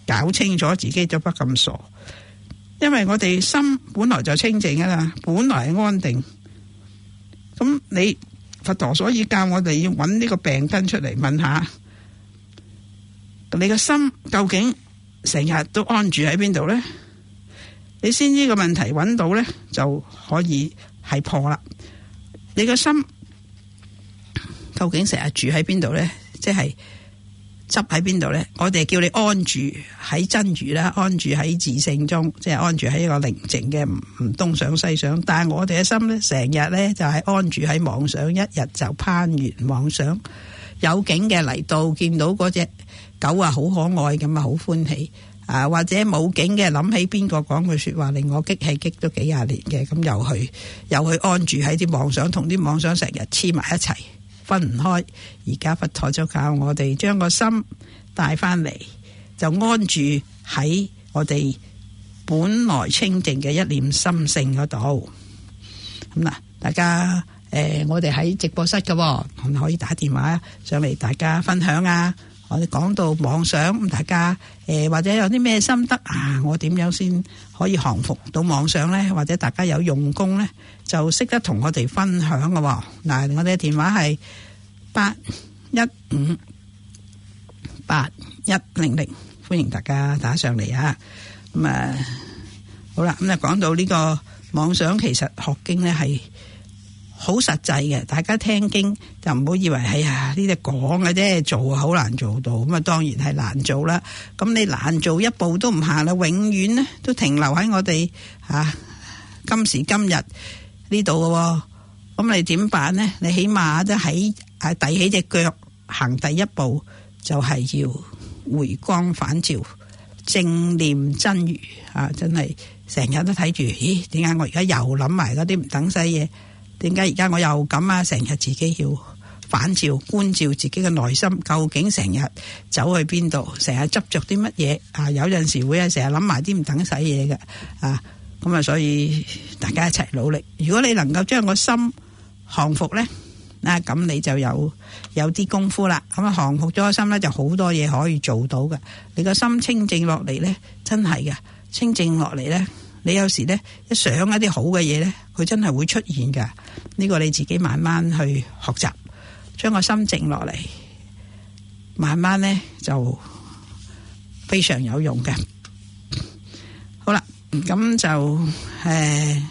搞清楚自己就不咁傻，因為我哋心本來就清淨噶啦，本來係安定。咁你佛陀所以教我哋要揾呢個病根出嚟，問下你個心究竟成日都安住喺邊度呢？你先呢個問題揾到呢，就可以係破啦。你個心究竟成日住喺邊度呢？即係執喺邊度呢？我哋叫你安住喺真如啦，安住喺自性中，即係安住喺一個寧靜嘅，唔唔東想西想。但係我哋嘅心呢，成日呢就係安住喺妄想，一日就攀緣妄想。有景嘅嚟到，見到嗰隻狗啊，好可愛咁啊，好歡喜啊！或者冇景嘅，諗起邊個講句說話令我激氣，激咗幾廿年嘅，咁又去又去安住喺啲妄想，同啲妄想成日黐埋一齊，分唔開。而家佛陀就教我哋將個心帶翻嚟，就安住喺我哋本來清淨嘅一念心性嗰度。咁嗱，大家誒、呃，我哋喺直播室嘅，可以打電話上嚟，大家分享啊！我哋講到妄想，咁大家誒、呃，或者有啲咩心得啊？我點樣先可以降服到妄想呢？或者大家有用功呢，就識得同我哋分享嘅。嗱，我哋嘅電話係八一五八一零零，歡迎大家打上嚟啊！咁啊，好啦，咁就講到呢個妄想，其實學經呢係好實際嘅，大家聽經就唔好以為係啊呢啲講嘅啫，做好難做到，咁啊當然係難做啦。咁你難做一步都唔行啦，永遠呢都停留喺我哋啊今時今日呢度嘅。咁你點辦呢？你起碼都喺啊遞起隻腳行第一步，就係要回光返照，正念真如啊！真係成日都睇住，咦？點解我而家又諗埋嗰啲唔等使嘢？點解而家我又咁啊？成日自己要反照觀照自己嘅內心，究竟成日走去邊度？成日執着啲乜嘢啊？有陣時會啊，成日諗埋啲唔等使嘢嘅啊！咁啊，所以大家一齊努力。如果你能夠將個心降服呢，啊咁你就有有啲功夫啦。咁啊，降服咗個心呢，就好多嘢可以做到嘅。你個心清靜落嚟呢，真係嘅清靜落嚟呢。你有時呢，一想一啲好嘅嘢呢，佢真係會出現噶。呢個你自己慢慢去學習，將個心靜落嚟，慢慢呢就非常有用嘅。好啦，咁就誒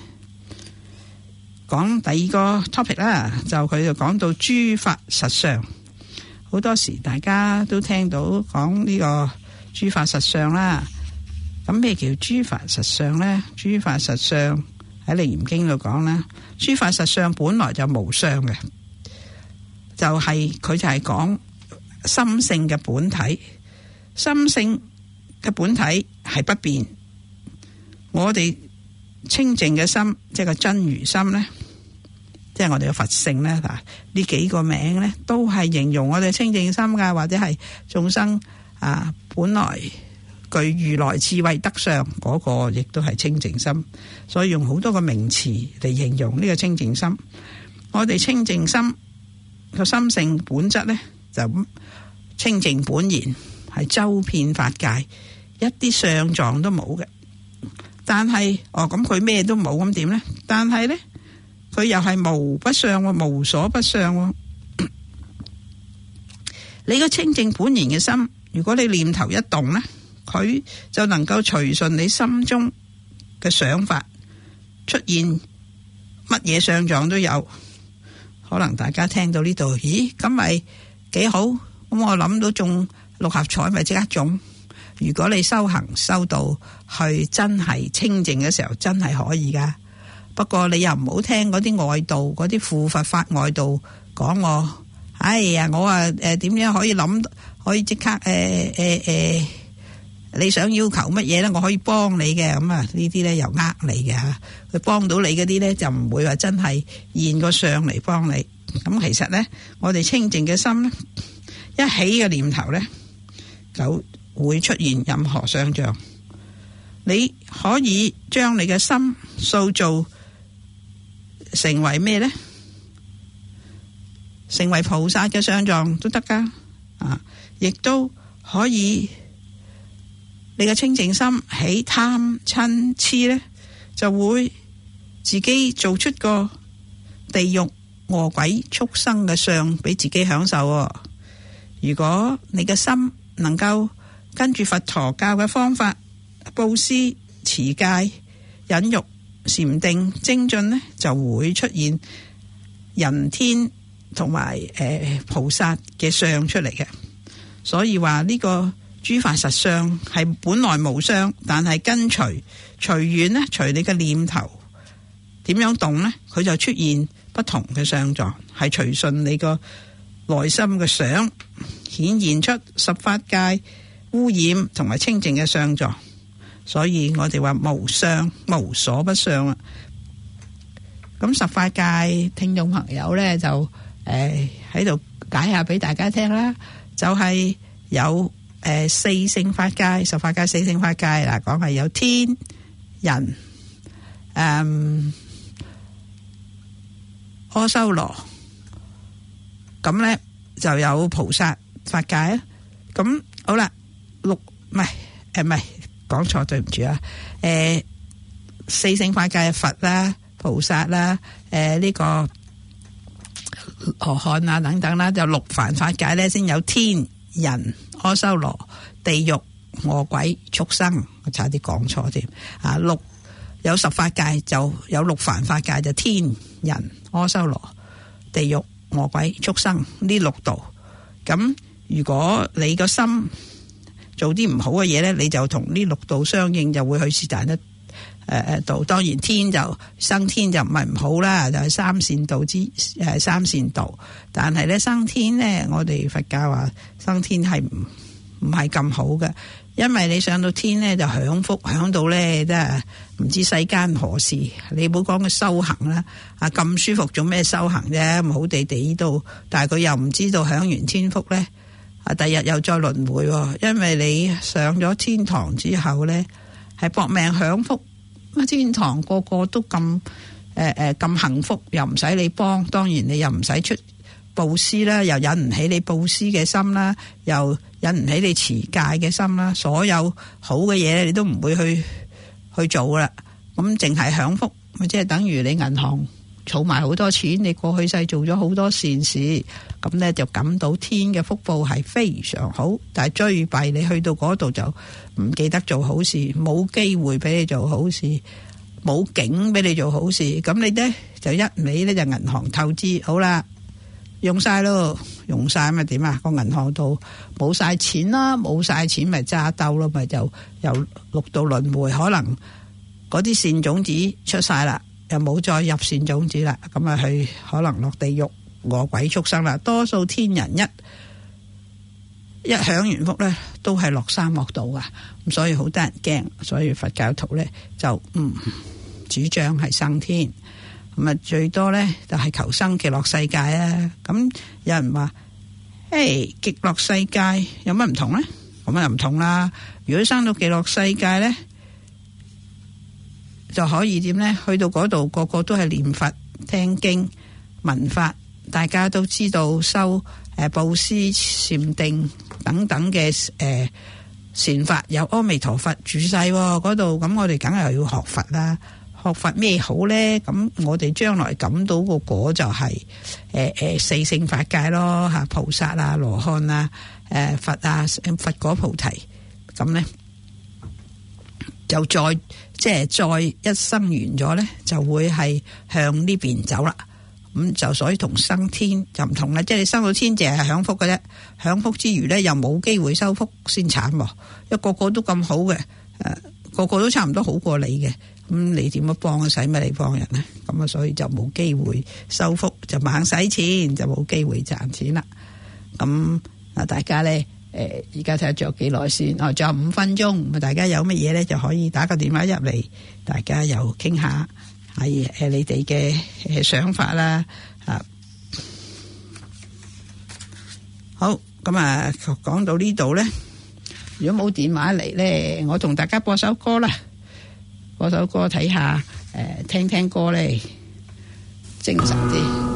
講第二個 topic 啦，就佢就講到諸法實相。好多時大家都聽到講呢個諸法實相啦。咁咩叫諸法實相呢？諸法實相喺《楞嚴經》度講啦，諸法實相本來就無相嘅，就係、是、佢就係講心性嘅本體，心性嘅本體係不變。我哋清淨嘅心，即係個真如心呢，即係我哋嘅佛性呢，嗱呢幾個名呢，都係形容我哋清淨心噶，或者係眾生啊本來具如來智慧德相嗰個，亦都係清淨心，所以用好多個名詞嚟形容呢個清淨心。我哋清淨心個心性本質呢，就清淨本然，係周遍法界，一啲相狀都冇嘅。但係哦，咁佢咩都冇咁點呢？但係呢，佢又係無不相，無所不相。你個清淨本然嘅心，如果你念頭一動呢，佢就能夠隨順你心中嘅想法出現，乜嘢相狀都有。可能大家聽到呢度，咦，咁咪幾好？咁我諗到中六合彩咪即刻中。如果你修行修到去真係清淨嘅時候，真係可以噶。不過你又唔好聽嗰啲外道，嗰啲附佛法外道講我，哎呀，我啊誒點樣可以諗，可以即刻誒誒誒。呃呃呃你想要求乜嘢呢？我可以幫你嘅。咁啊呢啲呢又呃你嘅吓，佢幫到你嗰啲呢，就唔會話真係現個相嚟幫你。咁其實呢，我哋清淨嘅心呢，一起嘅念頭呢，就會出現任何相像。你可以將你嘅心塑造成為咩呢？成為菩薩嘅相狀都得噶啊！亦都可以你嘅清淨心起貪嗔痴呢，就會自己做出個地獄餓鬼畜生嘅相俾自己享受，哦。如果你嘅心能夠跟住佛陀教嘅方法，布施、持戒、忍辱、禪定、精進呢，就會出現人天同埋誒菩薩嘅相出嚟嘅。所以話呢個諸法實相係本來無相，但係跟隨隨緣呢，隨你嘅念頭點樣動呢，佢就出現不同嘅相狀，係隨順你個內心嘅想顯現出十法界污染同埋清淨嘅相狀。所以我哋話無相無所不相啊。咁十法界聽眾朋友呢，就誒喺度解下俾大家聽啦。就係、是、有誒、呃、四聖法界，十法界四聖法界嗱，講係有天人、誒阿修羅，咁呢就有菩薩法界啊。咁好啦，六唔係誒唔係講錯，對唔住啊。誒、呃、四聖法界佛啦、菩薩啦、誒、呃、呢、這個羅漢啊等等啦，就六凡法界咧先有天人阿修羅、地獄餓鬼畜生，我差啲講錯添啊。六有十法界就有六凡法界，就天人阿修羅、地獄餓鬼畜生呢六道。咁如果你個心做啲唔好嘅嘢咧，你就同呢六道相應，就會去是但一誒誒道。當然天就生天就唔係唔好啦，就係、是、三善道之誒三善道。但係咧生天咧，我哋佛教話生天係唔唔係咁好嘅，因為你上到天咧就享福，享到咧真係唔知世間何事。你冇講嘅修行啦，啊咁舒服做咩修行啫？咁好地地呢度，但係佢又唔知道享完天福咧。啊！第日又再輪迴，因為你上咗天堂之後呢，係搏命享福。天堂個個都咁誒誒咁幸福，又唔使你幫，當然你又唔使出布施啦，又引唔起你布施嘅心啦，又引唔起你持戒嘅心啦，所有好嘅嘢你都唔會去去做啦。咁淨係享福，咪即係等於你銀行儲埋好多錢，你過去世做咗好多善事，咁呢就感到天嘅福報係非常好。但係最弊你去到嗰度就唔記得做好事，冇機會俾你做好事，冇景俾你做好事，咁你呢就一味呢就銀行透支，好啦，用晒咯，用晒咪點啊？個銀行度冇晒錢啦，冇晒錢咪揸兜咯，咪就又六道輪迴，可能嗰啲善種子出晒啦，又冇再入善種子啦，咁啊去可能落地獄餓鬼畜生啦。多數天人一一享完福咧，都係落三惡道噶，咁所以好得人驚。所以佛教徒咧就唔主張係生天，咁啊最多咧就係求生極樂世界啊。咁有人話：誒，極樂世界有乜唔同咧？咁啊又唔同啦。如果生到極樂世界咧，就可以點呢？去到嗰度個個都係念佛、聽經、聞法，大家都知道修誒布施、禪定等等嘅誒善法，有阿彌陀佛住世嗰度，咁我哋梗係要學佛啦。學佛咩好呢？咁我哋將來感到個果就係誒誒四聖法界咯吓，菩薩啊、羅漢啊、誒佛啊、佛果菩提，咁呢就再。即係再一生完咗呢，就會係向呢邊走啦。咁就所以同生天就唔同啦。即係你生到天淨係享福嘅啫，享福之餘呢，又冇機會收福先慘。因為個個都咁好嘅，誒個個都差唔多好過你嘅，咁你點樣幫啊？使乜你幫人呢？咁啊，所以就冇機會收福，就猛使錢，就冇機會賺錢啦。咁啊，大家呢。誒，而家睇下仲有幾耐先？哦，仲有五分鐘，大家有乜嘢咧就可以打個電話入嚟，大家又傾下係誒你哋嘅誒想法啦。啊，好，咁啊，講到呢度咧，如果冇電話嚟咧，我同大家播首歌啦，播首歌睇下，誒，聽聽歌咧，精神啲。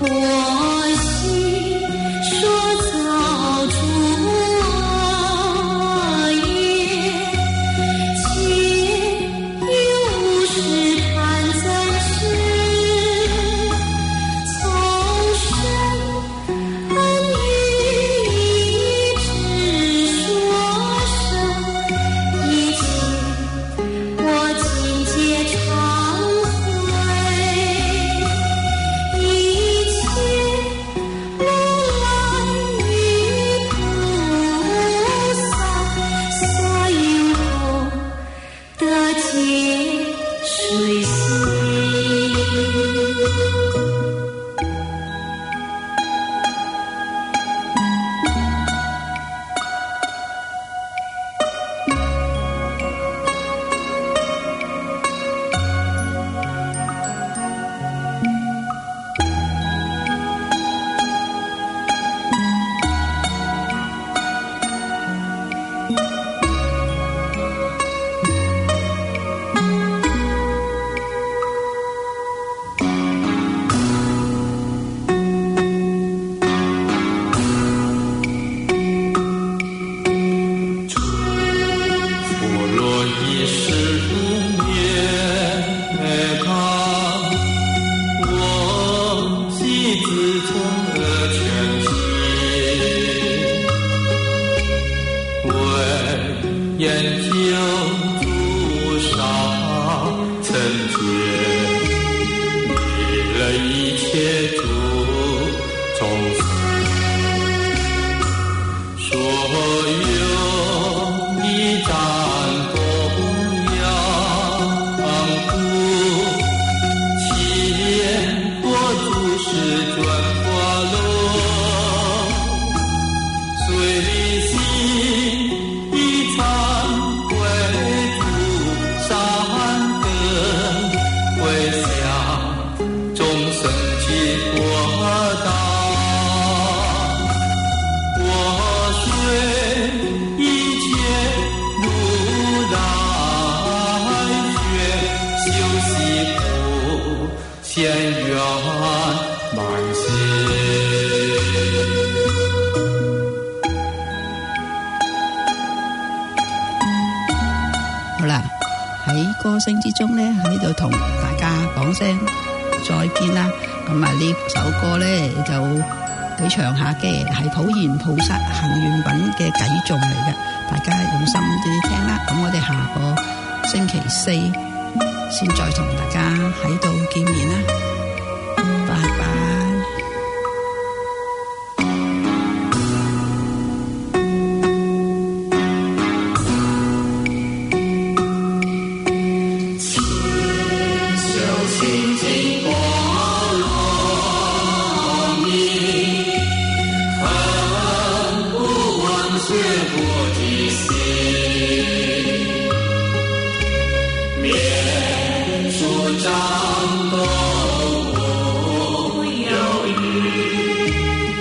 歌聲之中呢，喺度同大家講聲再見啦。咁啊，呢首歌呢就幾長下嘅，係普賢菩薩行願品嘅偈頌嚟嘅，大家用心啲聽啦。咁我哋下個星期四先再同大家喺度見面啦。